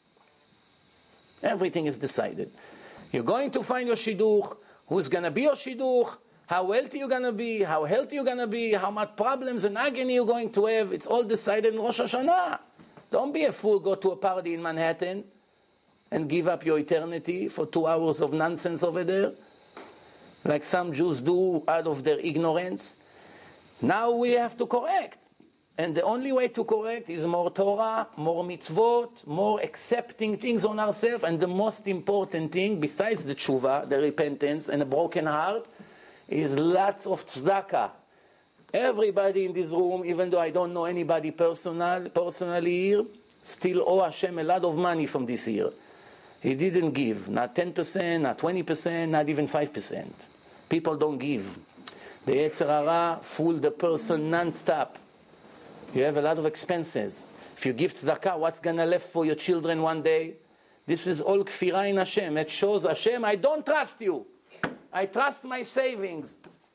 [SPEAKER 1] Everything is decided. You're going to find your shidduch, who's going to be your shidduch, how wealthy you're going to be, how healthy you're going to be, how much problems and agony you're going to have. It's all decided in Rosh Hashanah. Don't be a fool, go to a party in Manhattan and give up your eternity for two hours of nonsense over there, like some Jews do out of their ignorance. Now we have to correct. And the only way to correct is more Torah, more mitzvot, more accepting things on ourselves. And the most important thing, besides the tshuva, the repentance, and a broken heart, is lots of tzedakah. Everybody in this room, even though I don't know anybody personal, personally here, still owe Hashem a lot of money from this year. He didn't give, not ten percent, not twenty percent, not even five percent. People don't give. The Yetzer Hara fool the person non-stop. You have a lot of expenses. If you give tzedakah, what's going to left for your children one day? This is all kfirah in Hashem. It shows Hashem, I don't trust you. I trust my savings.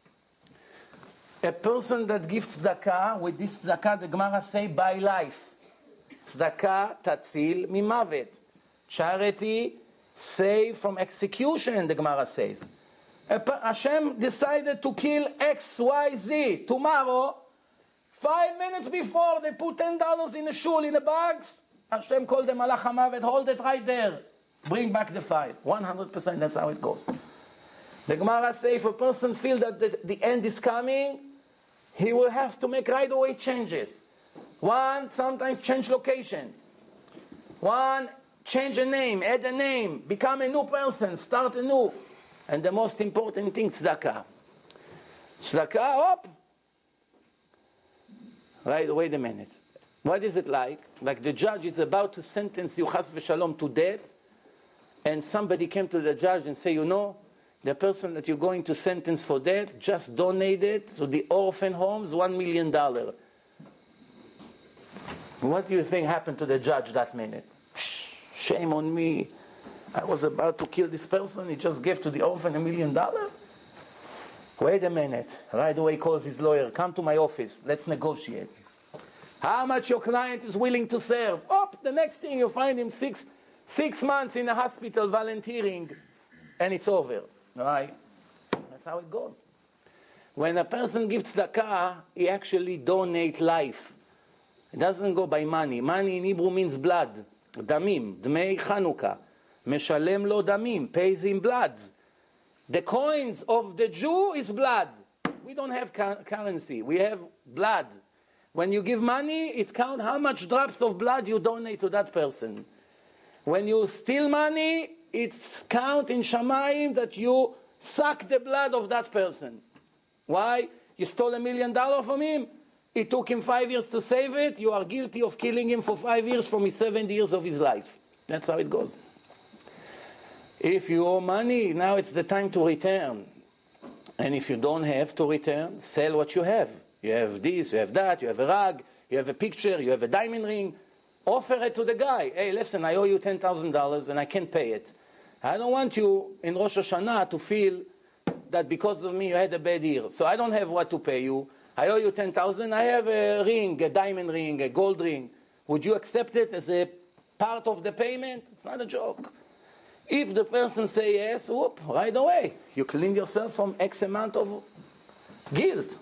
[SPEAKER 1] A person that gives tzedakah, with this tzedakah, the Gemara say, by life. Tzedakah tatzil mimavet. Charity save from execution, the Gemara says. Hashem decided to kill X Y Z. Tomorrow, five minutes before, they put ten dollars in a shul, in a box. Hashem called them Malach HaMavet, hold it right there. Bring back the five. one hundred percent, that's how it goes. The Gemara says if a person feels that the, the end is coming, he will have to make right away changes. One, sometimes change location. One, change a name, add a name, become a new person, start anew. And the most important thing, tzedakah. Tzedakah, up. Right, wait a minute. What is it like? Like the judge is about to sentence you, chas v'shalom, to death, and somebody came to the judge and say, you know, the person that you're going to sentence for death just donated to the orphan homes one million dollars. What do you think happened to the judge that minute? Shh, shame on me. I was about to kill this person. He just gave to the orphan a million dollars? Wait a minute. Right away calls his lawyer. Come to my office. Let's negotiate. How much your client is willing to serve? Oh, the next thing you find him six, six months in a hospital volunteering, and it's over. Right? That's how it goes. When a person gives tzedakah, he actually donates life. It doesn't go by money. Money in Hebrew means blood. Damim. Dmei Chanukah. Meshalem lo damim. Pays in blood. The coins of the Jew is blood. We don't have currency. We have blood. When you give money, it counts how much drops of blood you donate to that person. When you steal money, it's count in Shamayim that you suck the blood of that person. Why? You stole a million dollars from him. It took him five years to save it. You are guilty of killing him for five years from his seventy years of his life. That's how it goes. If you owe money, now it's the time to return. And if you don't have to return, sell what you have. You have this, you have that, you have a rug, you have a picture, you have a diamond ring. Offer it to the guy. Hey, listen, I owe you ten thousand dollars and I can't pay it. I don't want you in Rosh Hashanah to feel that because of me you had a bad year. So I don't have what to pay you. I owe you ten thousand dollars. I have a ring, a diamond ring, a gold ring. Would you accept it as a part of the payment? It's not a joke. If the person say yes, whoop, right away. You clean yourself from X amount of guilt.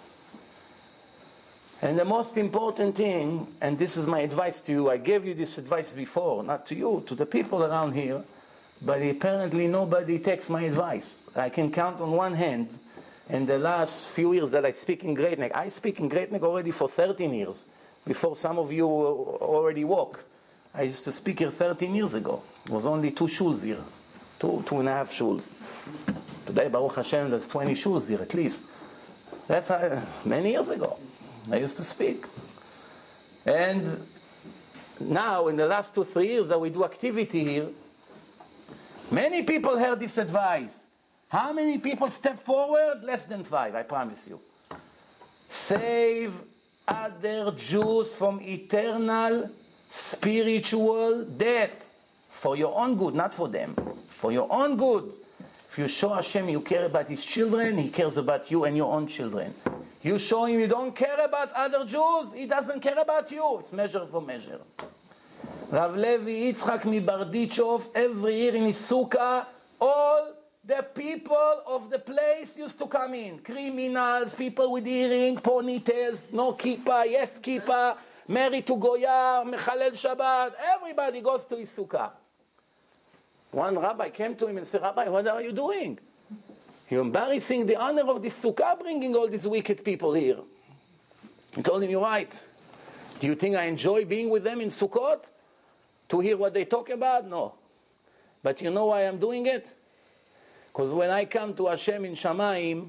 [SPEAKER 1] And the most important thing, and this is my advice to you, I gave you this advice before, not to you, to the people around here, but apparently nobody takes my advice. I can count on one hand, in the last few years that I speak in Great Neck. I speak in Great Neck already for thirteen years, before some of you already walk. I used to speak here thirteen years ago. It was only two shuls here, two, two and a half shuls. Today, Baruch Hashem, there's twenty shuls here at least. That's uh, many years ago. I used to speak. And now, in the last two, three years that we do activity here, many people heard this advice. How many people step forward? Less than five, I promise you. Save other Jews from eternal spiritual death. For your own good, not for them. For your own good. If you show Hashem you care about His children, He cares about you and your own children. You show Him you don't care about other Jews, He doesn't care about you. It's measure for measure. Rav Levi Yitzchak Mibardichov, every year in his sukkah, all the people of the place used to come in. Criminals, people with earring, ponytails, no kippah, yes kippah, married to Goyar, Mechalel Shabbat. Everybody goes to his sukkah. One rabbi came to him and said, Rabbi, what are you doing? You're embarrassing the honor of this sukkah, bringing all these wicked people here. He told him, you're right. Do you think I enjoy being with them in Sukkot? To hear what they talk about? No. But you know why I'm doing it? Because when I come to Hashem in Shamayim,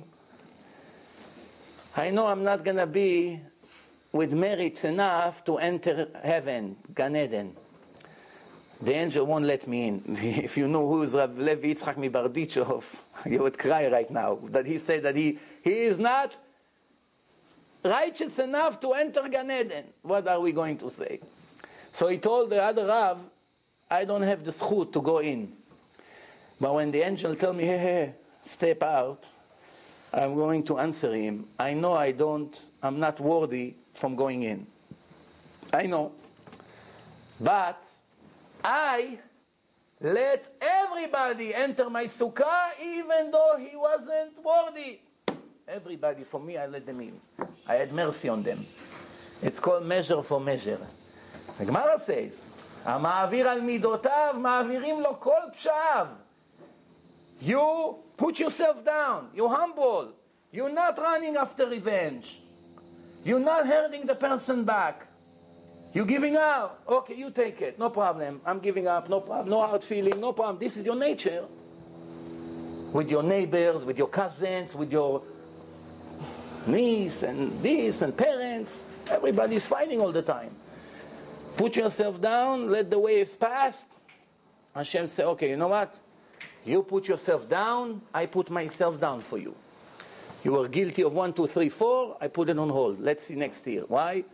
[SPEAKER 1] I know I'm not going to be with merits enough to enter heaven, Gan Eden. The angel won't let me in. If you know who is Rav Levi Yitzchak Mibardichov, you would cry right now. That he said that he, he is not righteous enough to enter Gan Eden. What are we going to say? So he told the other Rav, I don't have the zchut to go in. But when the angel told me, hey, hey, step out, I'm going to answer him. I know I don't, I'm not worthy from going in. I know. But I let everybody enter my sukkah even though he wasn't worthy. Everybody, for me, I let them in. I had mercy on them. It's called measure for measure. The Gemara says, המעביר על מידותיו, מעבירים לו כל פשעיו. You put yourself down. You're humble. You're not running after revenge. You're not hurting the person back. You're giving up. Okay, you take it. No problem. I'm giving up. No problem. No hard feeling. No problem. This is your nature. With your neighbors, with your cousins, with your niece and this and parents. Everybody's fighting all the time. Put yourself down, let the waves pass. Hashem say, okay, you know what? You put yourself down, I put myself down for you. You were guilty of one, two, three, four, I put it on hold. Let's see next year. Why?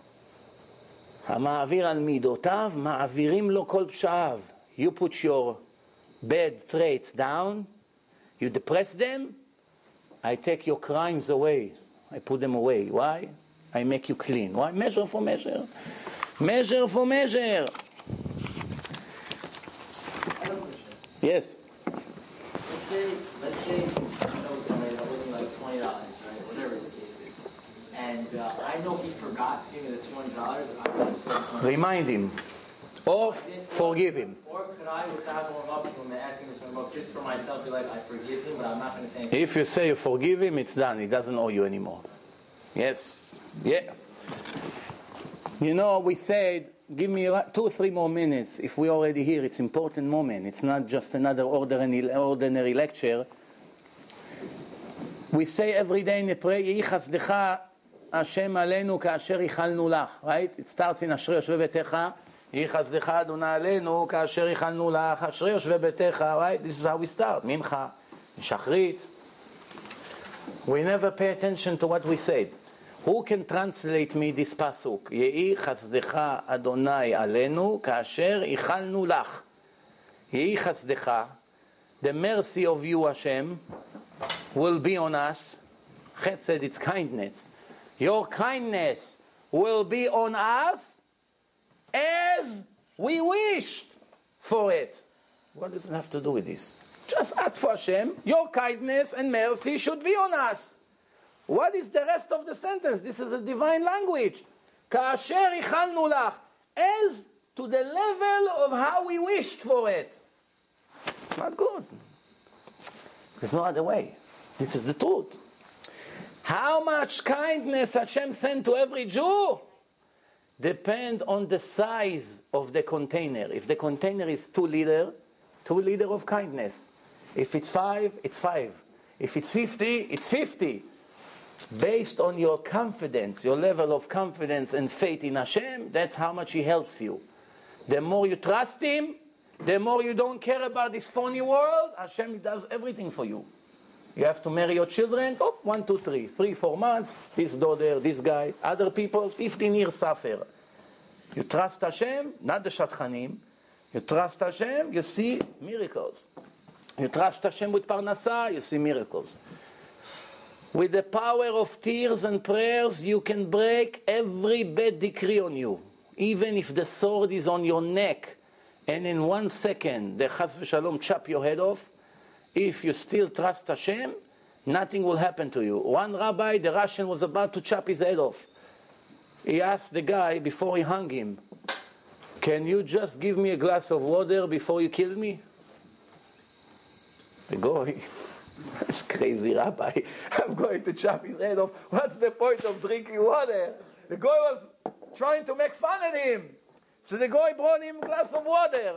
[SPEAKER 1] המעביר על מידותיו, מעבירים לו כל פשעיו. You put your bad traits down, you depress them, I take your crimes away. I put them away. Why? I make you clean. Why? Measure for measure. Measure for measure. Yes.
[SPEAKER 7] Let's say, let's say I know somebody that wasn't like twenty dollars, right? Whatever the case is. And uh, I know he forgot to give me the twenty dollars. I'm going to say twenty dollars.
[SPEAKER 1] Remind him. Or forgive him.
[SPEAKER 7] Or could I, without going up to him and asking him the twenty bucks, just for myself, be like, I forgive him, but I'm not going to say anything?
[SPEAKER 1] If you say you forgive him, it's done. He doesn't owe you anymore. Yes? Yeah. You know, we said, give me two or three more minutes. If we're already here, it's an important moment. It's not just another ordinary, ordinary lecture. We say every day in the prayer, יהי חסדך השם עלינו כאשר ייחלנו לך. Right? It starts in אשרי יושבי ביתך. יהי חסדך אדוני עלינו כאשר ייחלנו לך. אשרי יושבי ביתך. Right? This is how we start. מנחה, שחרית. We never pay attention to what we said. Who can translate me this pasuk? יהי חסדך אדוני עלינו כאשר ייחלנו לך. יהי חסדך, the mercy of you Hashem will be on us. Chesed, it's kindness. Your kindness will be on us as we wished for it. What does it have to do with this? Just ask for Hashem. Your kindness and mercy should be on us. What is the rest of the sentence? This is a divine language. כאשר ייחלנו לך, as to the level of how we wished for it. It's not good. There's no other way. This is the truth. How much kindness Hashem sent to every Jew depend on the size of the container. If the container is two liter, two liter of kindness. If it's five, it's five. If it's fifty, it's fifty. Based on your confidence, your level of confidence and faith in Hashem, that's how much He helps you. The more you trust Him, the more you don't care about this phony world, Hashem does everything for you. You have to marry your children, oh, one, two, three, three, four months, this daughter, this guy, other people, fifteen years suffer. You trust Hashem, not the Shatchanim. You trust Hashem, you see miracles. You trust Hashem with Parnasah, you see miracles. With the power of tears and prayers, you can break every bad decree on you. Even if the sword is on your neck, and in one second, the Chas v'Shalom chop your head off, if you still trust Hashem, nothing will happen to you. One rabbi, the Russian, was about to chop his head off. He asked the guy before he hung him, can you just give me a glass of water before you kill me? The guy, this crazy rabbi, I'm going to chop his head off. What's the point of drinking water? The guy was trying to make fun of him. So the guy brought him a glass of water.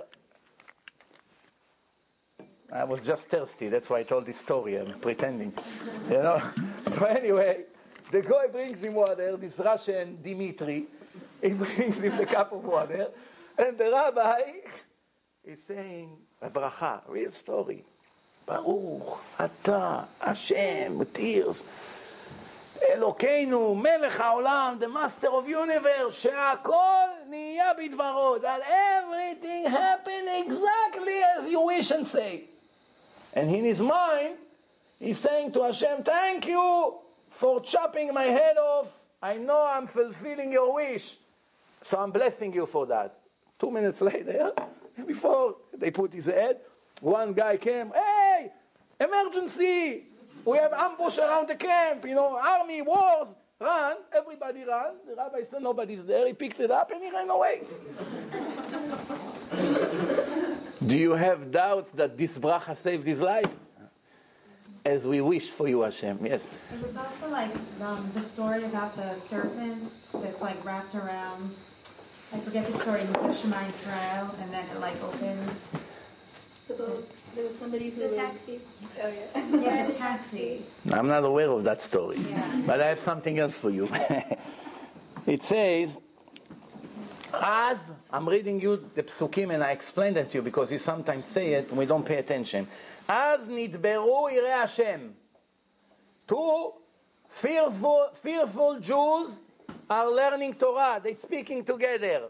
[SPEAKER 1] I was just thirsty. That's why I told this story. I'm pretending. You know? So anyway, the guy brings him water, this Russian Dimitri. He brings him the cup of water. And the rabbi is saying a bracha, real story. Baruch Ata Hashem, with tears. אלוקינו, מלך העולם, the master of universe, שהכל נהיה בדברו, that everything happened exactly as you wish and say. And in his mind, he's saying to Hashem, thank you for chopping my head off. I know I'm fulfilling your wish. So I'm blessing you for that. Two minutes later, before they put his head, one guy came, hey, emergency! We have ambush around the camp, you know, army, wars, run, everybody ran. The rabbi said nobody's there. He picked it up and he ran away. Do you have doubts that this bracha saved his life? As we wish for you, Hashem. Yes.
[SPEAKER 3] It was also like um, the story about the serpent that's like wrapped around. I forget the story. It was Shema Israel, and then it like opens.
[SPEAKER 2] The boat. There was somebody who... The taxi. Oh, yeah.
[SPEAKER 3] Yeah, a taxi.
[SPEAKER 1] I'm not aware of that story.
[SPEAKER 3] Yeah.
[SPEAKER 1] But I have something else for you. It says, as, I'm reading you the psukim and I explained it to you because you sometimes say it and we don't pay attention. As nidberu yirei Hashem. Two fearful, fearful Jews are learning Torah. They're speaking together.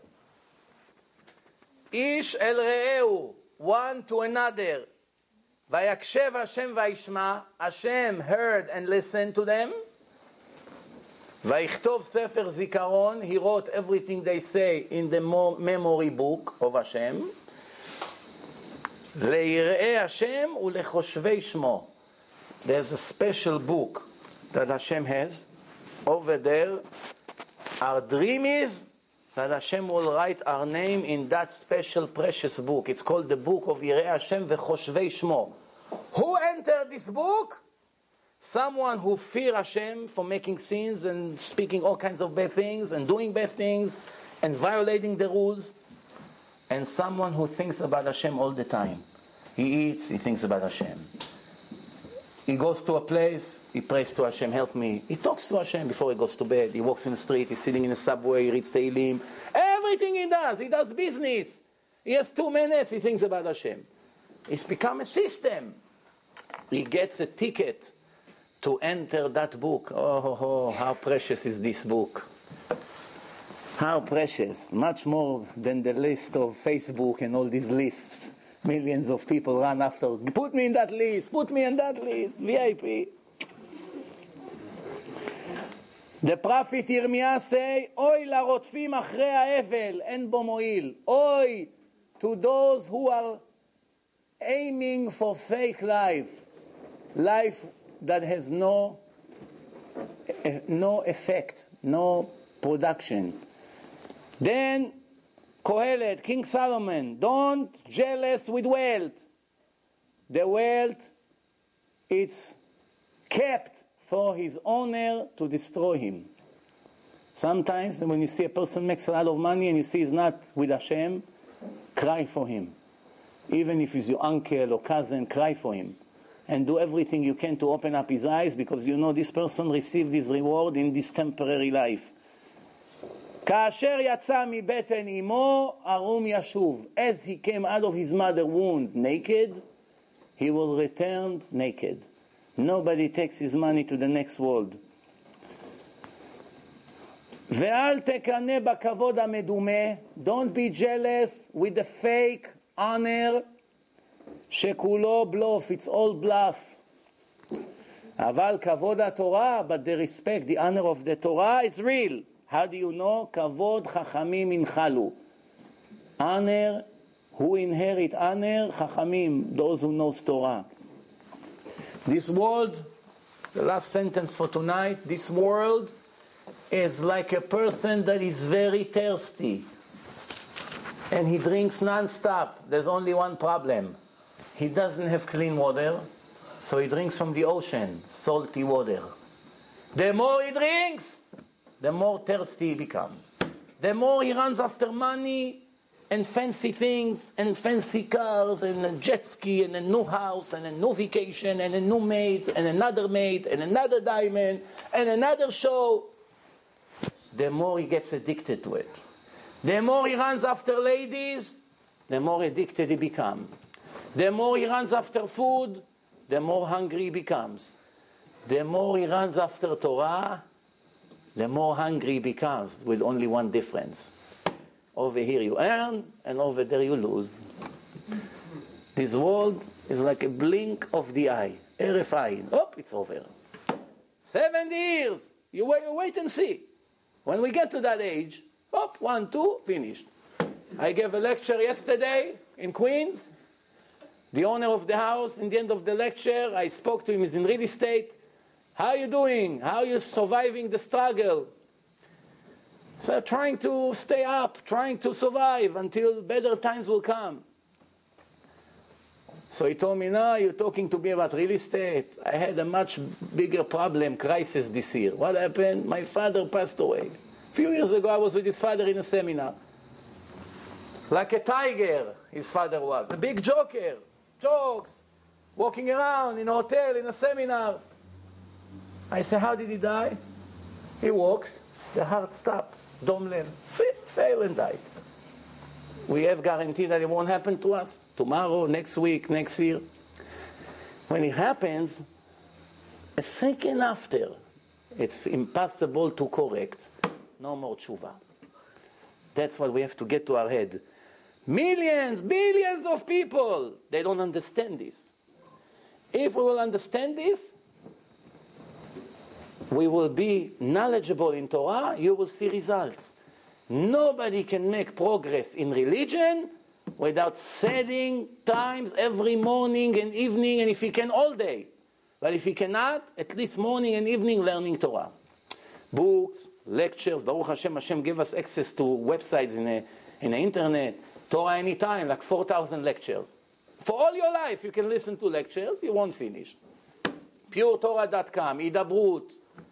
[SPEAKER 1] Ish el re'eu, one to another. Vayakshev Hashem vayishma. Hashem heard and listened to them. Vayichtov sefer zikaron. He wrote everything they say in the memory book of Hashem. Le'yirei Hashem ulechoshvei shmo. There's a special book that Hashem has over there. Our dream is that Hashem will write our name in that special precious book. It's called the book of Yirei Hashem v'choshvei shmo. Who entered this book? Someone who fear Hashem for making sins and speaking all kinds of bad things and doing bad things and violating the rules. And someone who thinks about Hashem all the time. He eats, he thinks about Hashem. He goes to a place, he prays to Hashem, help me. He talks to Hashem before he goes to bed. He walks in the street, he's sitting in the subway, he reads Tehillim. Everything he does, he does business. He has two minutes, he thinks about Hashem. It's become a system. He gets a ticket to enter that book. Oh, oh, oh, how precious is this book. How precious. Much more than the list of Facebook and all these lists. Millions of people run after. Put me in that list. Put me in that list. V I P. The prophet Yirmiyah say, Oy la rotfim achrei ha'evel, en bo mo'il. Oy to those who are aiming for fake life. Life that has no, no effect, no production. Then Kohelet, King Solomon, don't jealous with wealth. The wealth, it's kept for his owner to destroy him. Sometimes when you see a person makes a lot of money and you see he's not with Hashem, cry for him. Even if he's your uncle or cousin, cry for him. And do everything you can to open up his eyes, because you know this person received his reward in this temporary life. כאשר יצא מבטן אמו, ערום ישוב. As he came out of his mother's womb naked, he will return naked. Nobody takes his money to the next world. ואל תקנא בכבוד המדומה. Don't be jealous with the fake honor. שכולו bluff, it's all bluff. אבל כבוד התורה, but the respect, the honor of the Torah, it's real. How do you know? כבוד חכמים ינחלו. Honor, who inherit honor? חכמים, those who know Torah. This world, the last sentence for tonight, this world is like a person that is very thirsty. And he drinks non-stop. There's only one problem. He doesn't have clean water, so he drinks from the ocean, salty water. The more he drinks, the more thirsty he becomes. The more he runs after money and fancy things and fancy cars and a jet ski and a new house and a new vacation and a new maid and another maid and another diamond and another show, the more he gets addicted to it. The more he runs after ladies, the more addicted he becomes. The more he runs after food, the more hungry he becomes. The more he runs after Torah, the more hungry he becomes, with only one difference. Over here you earn, and over there you lose. This world is like a blink of the eye. Eref ayin. Oh, it's over. Seventy years. You wait, you wait and see. When we get to that age, hop, one, two, finished. I gave a lecture yesterday in Queens. The owner of the house, in the end of the lecture, I spoke to him, he's in real estate. How are you doing? How are you surviving the struggle? So trying to stay up, trying to survive until better times will come. So he told me, no, you're talking to me about real estate. I had a much bigger problem, crisis this year. What happened? My father passed away. A few years ago, I was with his father in a seminar. Like a tiger, his father was. A big joker. Jokes. Walking around in a hotel, in a seminar. I said, how did he die? He walked. The heart stopped. Dom Lev. Fa- fail and died. We have guarantee that it won't happen to us tomorrow, next week, next year. When it happens, a second after, it's impossible to correct. No more tshuva. That's what we have to get to our head. Millions, billions of people, they don't understand this. If we will understand this, we will be knowledgeable in Torah, you will see results. Nobody can make progress in religion without setting times every morning and evening, and if he can, all day. But if he cannot, at least morning and evening learning Torah. Books, lectures, Baruch Hashem, Hashem gave us access to websites in the, in the internet. Torah anytime, like four thousand lectures. For all your life, you can listen to lectures, you won't finish. pure torah dot com, Idabrut,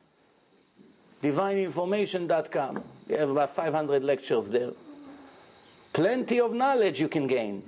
[SPEAKER 1] divine information dot com. You have about five hundred lectures there. Plenty of knowledge you can gain.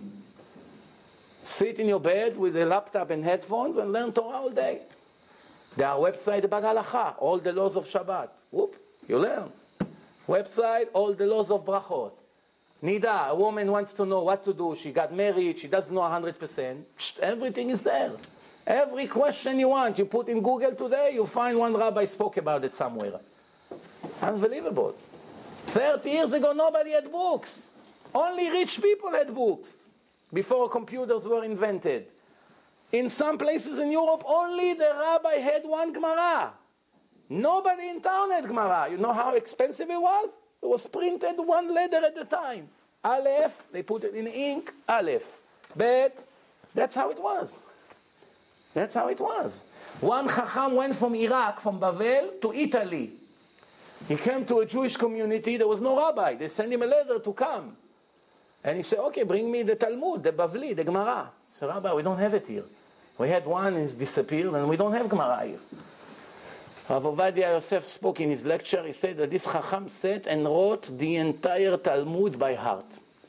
[SPEAKER 1] Sit in your bed with a laptop and headphones and learn Torah all day. There are websites about halacha, all the laws of Shabbat. Whoop, you learn. Website, all the laws of brachot. Nida, a woman wants to know what to do. She got married, she doesn't know one hundred percent. Psst, everything is there. Every question you want, you put in Google today, you find one rabbi spoke about it somewhere. Unbelievable. thirty years ago, nobody had books. Only rich people had books before computers were invented. In some places in Europe, only the rabbi had one Gemara. Nobody in town had Gemara. You know how expensive it was? It was printed one letter at a time. Aleph, they put it in ink, Aleph. Bet, that's how it was. That's how it was. One Chacham went from Iraq, from Bavel, to Italy. He came to a Jewish community, there was no rabbi. They sent him a letter to come. And he said, okay, bring me the Talmud, the Bavli, the Gemara. He said, Rabbi, we don't have it here. We had one, it's disappeared, and we don't have Gemara here. Rav Ovadia Yosef spoke in his lecture. He said that this Chacham sat and wrote the entire Talmud by heart.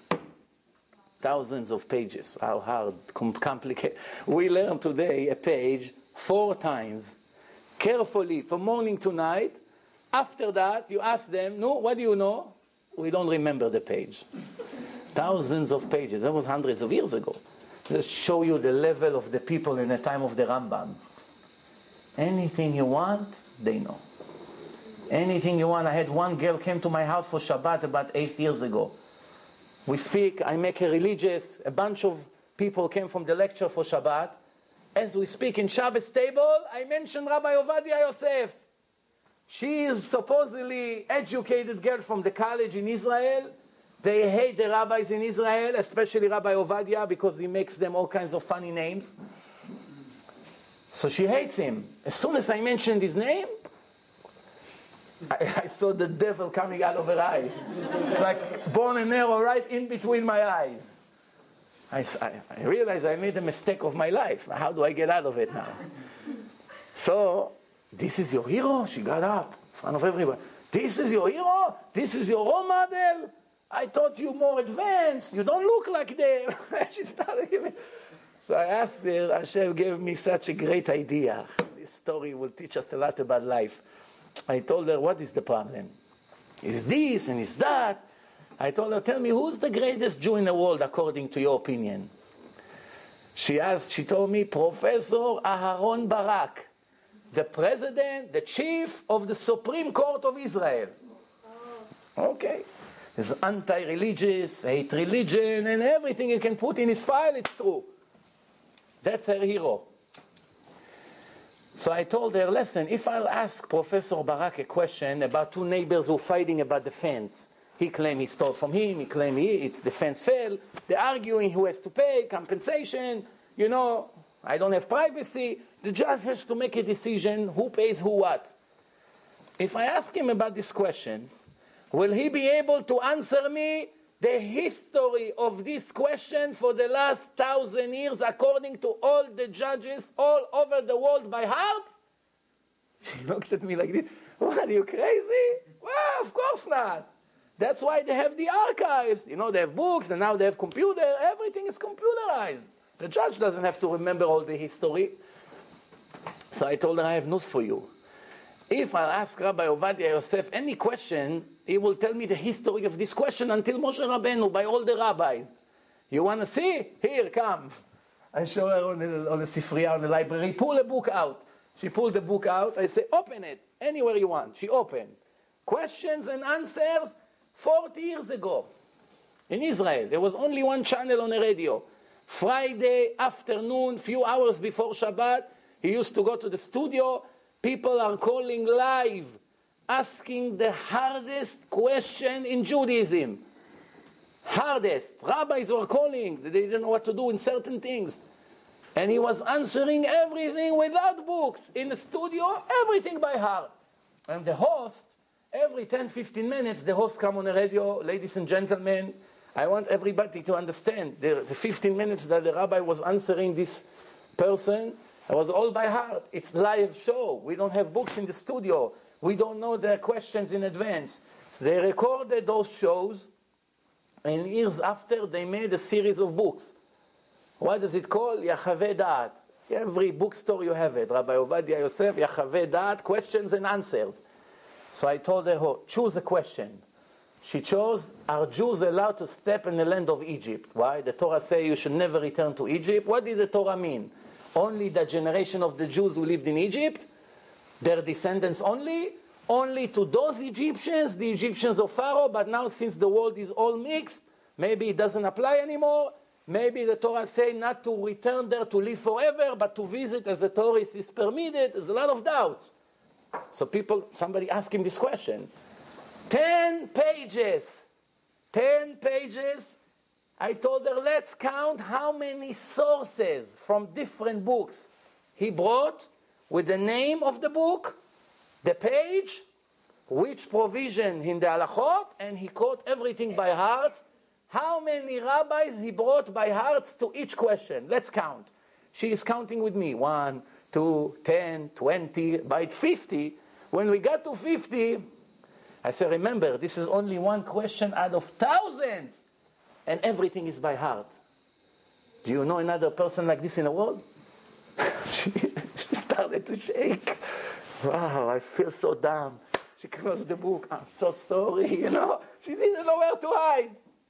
[SPEAKER 1] Thousands of pages. How hard, com- complicated. We learn today a page four times, carefully, from morning to night. After that, you ask them, no, what do you know? We don't remember the page. Thousands of pages. That was hundreds of years ago. Just show you the level of the people in the time of the Rambam. Anything you want, they know. Anything you want. I had one girl came to my house for Shabbat about eight years ago. We speak, I make her religious. A bunch of people came from the lecture for Shabbat. As we speak in Shabbos table, I mentioned Rabbi Ovadia Yosef. She is supposedly educated girl from the college in Israel. They hate the rabbis in Israel, especially Rabbi Ovadia, because he makes them all kinds of funny names. So she hates him. As soon as I mentioned his name, I, I saw the devil coming out of her eyes. It's like bone and arrow right in between my eyes. I, I, I realized I made a mistake of my life. How do I get out of it now? So, this is your hero? She got up in front of everyone. This is your hero? This is your role model? I thought you more advanced. You don't look like them. She started giving. So I asked her, Hashem gave me such a great idea. This story will teach us a lot about life. I told her, what is the problem? Is this and is that? I told her, tell me, who's the greatest Jew in the world according to your opinion? She asked, she told me, Professor Aharon Barak, the president, the chief of the Supreme Court of Israel. Okay. He's anti-religious, hate religion, and everything you can put in his file, it's true. That's her hero. So I told her, listen, if I'll ask Professor Barak a question about two neighbors who are fighting about the fence, he claimed he stole from him, he claimed he, it's the fence fell, they're arguing who has to pay, compensation, you know, I don't have privacy. The judge has to make a decision, who pays who what. If I ask him about this question, will he be able to answer me the history of this question for the last thousand years according to all the judges all over the world by heart? She looked at me like this. What, are you crazy? Well, of course not. That's why they have the archives. You know, they have books, and now they have computer. Everything is computerized. The judge doesn't have to remember all the history. So I told her, I have news for you. If I ask Rabbi Ovadia Yosef any question, he will tell me the history of this question until Moshe Rabbeinu by all the rabbis. You want to see? Here, come. I show her on the, on the Sifriya, on the library. Pull a book out. She pulled the book out. I say, open it, anywhere you want. She opened. Questions and answers forty years ago. In Israel, there was only one channel on the radio. Friday afternoon, few hours before Shabbat, he used to go to the studio. People are calling live, asking the hardest question in Judaism. Hardest. Rabbis were calling. They didn't know what to do in certain things. And he was answering everything without books. In the studio, everything by heart. And the host, every ten, fifteen minutes, the host come on the radio, ladies and gentlemen, I want everybody to understand the, the fifteen minutes that the rabbi was answering this person, it was all by heart. It's live show. We don't have books in the studio. We don't know their questions in advance. So they recorded those shows, and years after, they made a series of books. What does it call? Yachaveh Da'at. Every bookstore you have it. Rabbi Ovadia Yosef, Yachaveh Da'at, questions and answers. So I told her, oh, choose a question. She chose, are Jews allowed to step in the land of Egypt? Why? The Torah says you should never return to Egypt. What did the Torah mean? Only the generation of the Jews who lived in Egypt? Their descendants only? Only to those Egyptians, the Egyptians of Pharaoh, but now since the world is all mixed, maybe it doesn't apply anymore. Maybe the Torah says not to return there to live forever, but to visit as a tourist is permitted. There's a lot of doubts. So people, somebody asked him this question. Ten pages. Ten pages. I told her, let's count how many sources from different books he brought with the name of the book, the page, which provision in the halachot, and he quote everything by heart. How many rabbis he brought by hearts to each question? Let's count. She is counting with me. One, two, ten, twenty, by fifty. When we got to fifty, I said, remember, this is only one question out of thousands. And everything is by heart. Do you know another person like this in the world? she, she started to shake. Wow, I feel so dumb. She closed the book. I'm so sorry, you know. She didn't know where to hide.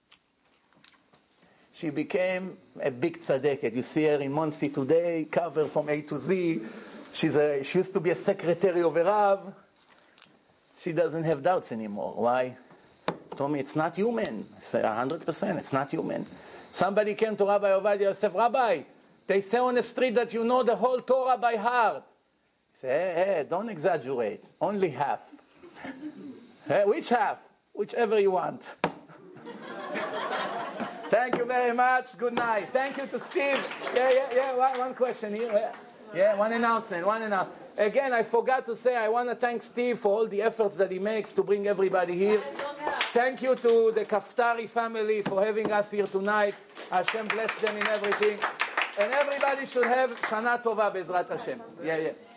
[SPEAKER 1] She became a big tzaddiket. You see her in Monsey today, cover from A to Z. She's a, she used to be a secretary of a Rav. She doesn't have doubts anymore. Why? Told me it's not human. I said, one hundred percent, it's not human. Somebody came to Rabbi Ovadia Yosef, Rabbi, they say on the street that you know the whole Torah by heart. He said, hey, hey, don't exaggerate. Only half. Hey, which half? Whichever you want. Thank you very much. Good night. Thank you to Steve. Yeah, yeah, yeah. One, one question here. Yeah. yeah, one announcement. One announcement. Again, I forgot to say, I want to thank Steve for all the efforts that he makes to bring everybody here. Thank you to the Kaftari family for having us here tonight. Hashem bless them in everything. And everybody should have Shana Tova Bezrat Hashem. Yeah, yeah.